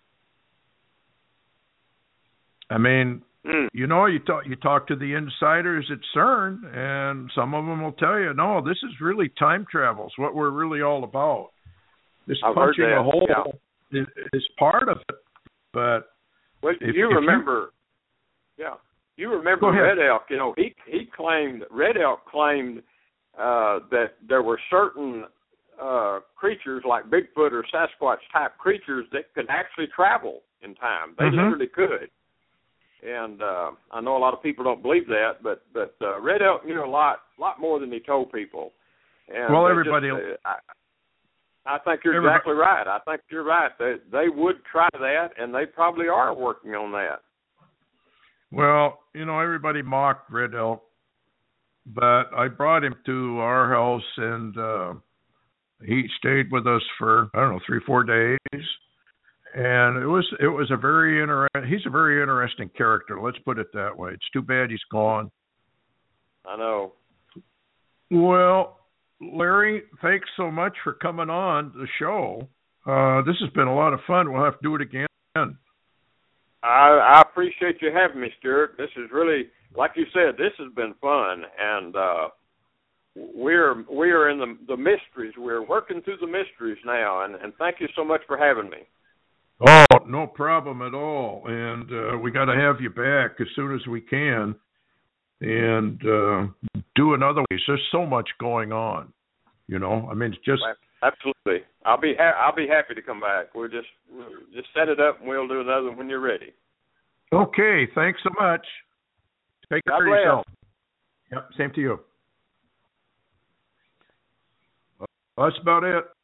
[SPEAKER 2] I mean, you talk to the insiders at CERN, and some of them will tell you, no, this is really time travel. It's what we're really all about. This punching a hole is part of it. But
[SPEAKER 3] you remember Red Elk. Red Elk claimed that there were certain creatures like Bigfoot or Sasquatch type creatures that could actually travel in time. They literally could. And I know a lot of people don't believe that, but Red Elk knew a lot more than he told people. And
[SPEAKER 2] everybody.
[SPEAKER 3] I think you're exactly right. I think you're right. They would try that, and they probably are working on that.
[SPEAKER 2] Well, everybody mocked Red Elk, but I brought him to our house, and he stayed with us for 3-4 days. And it was a very he's a very interesting character, let's put it that way. It's too bad he's gone.
[SPEAKER 3] I know.
[SPEAKER 2] Well, Larry, thanks so much for coming on the show. This has been a lot of fun. We'll have to do it again.
[SPEAKER 3] I appreciate you having me, Stuart. This is really, like you said, this has been fun, and we are in the mysteries. We're working through the mysteries now, and thank you so much for having me.
[SPEAKER 2] Oh, no problem at all. And we got to have you back as soon as we can, and do another one. There's so much going on, I mean, it's just
[SPEAKER 3] absolutely. I'll be happy to come back. We'll just set it up, and we'll do another when you're ready.
[SPEAKER 2] Okay. Thanks so much. Take care of yourself. Yep. Same to you. Well, that's about it.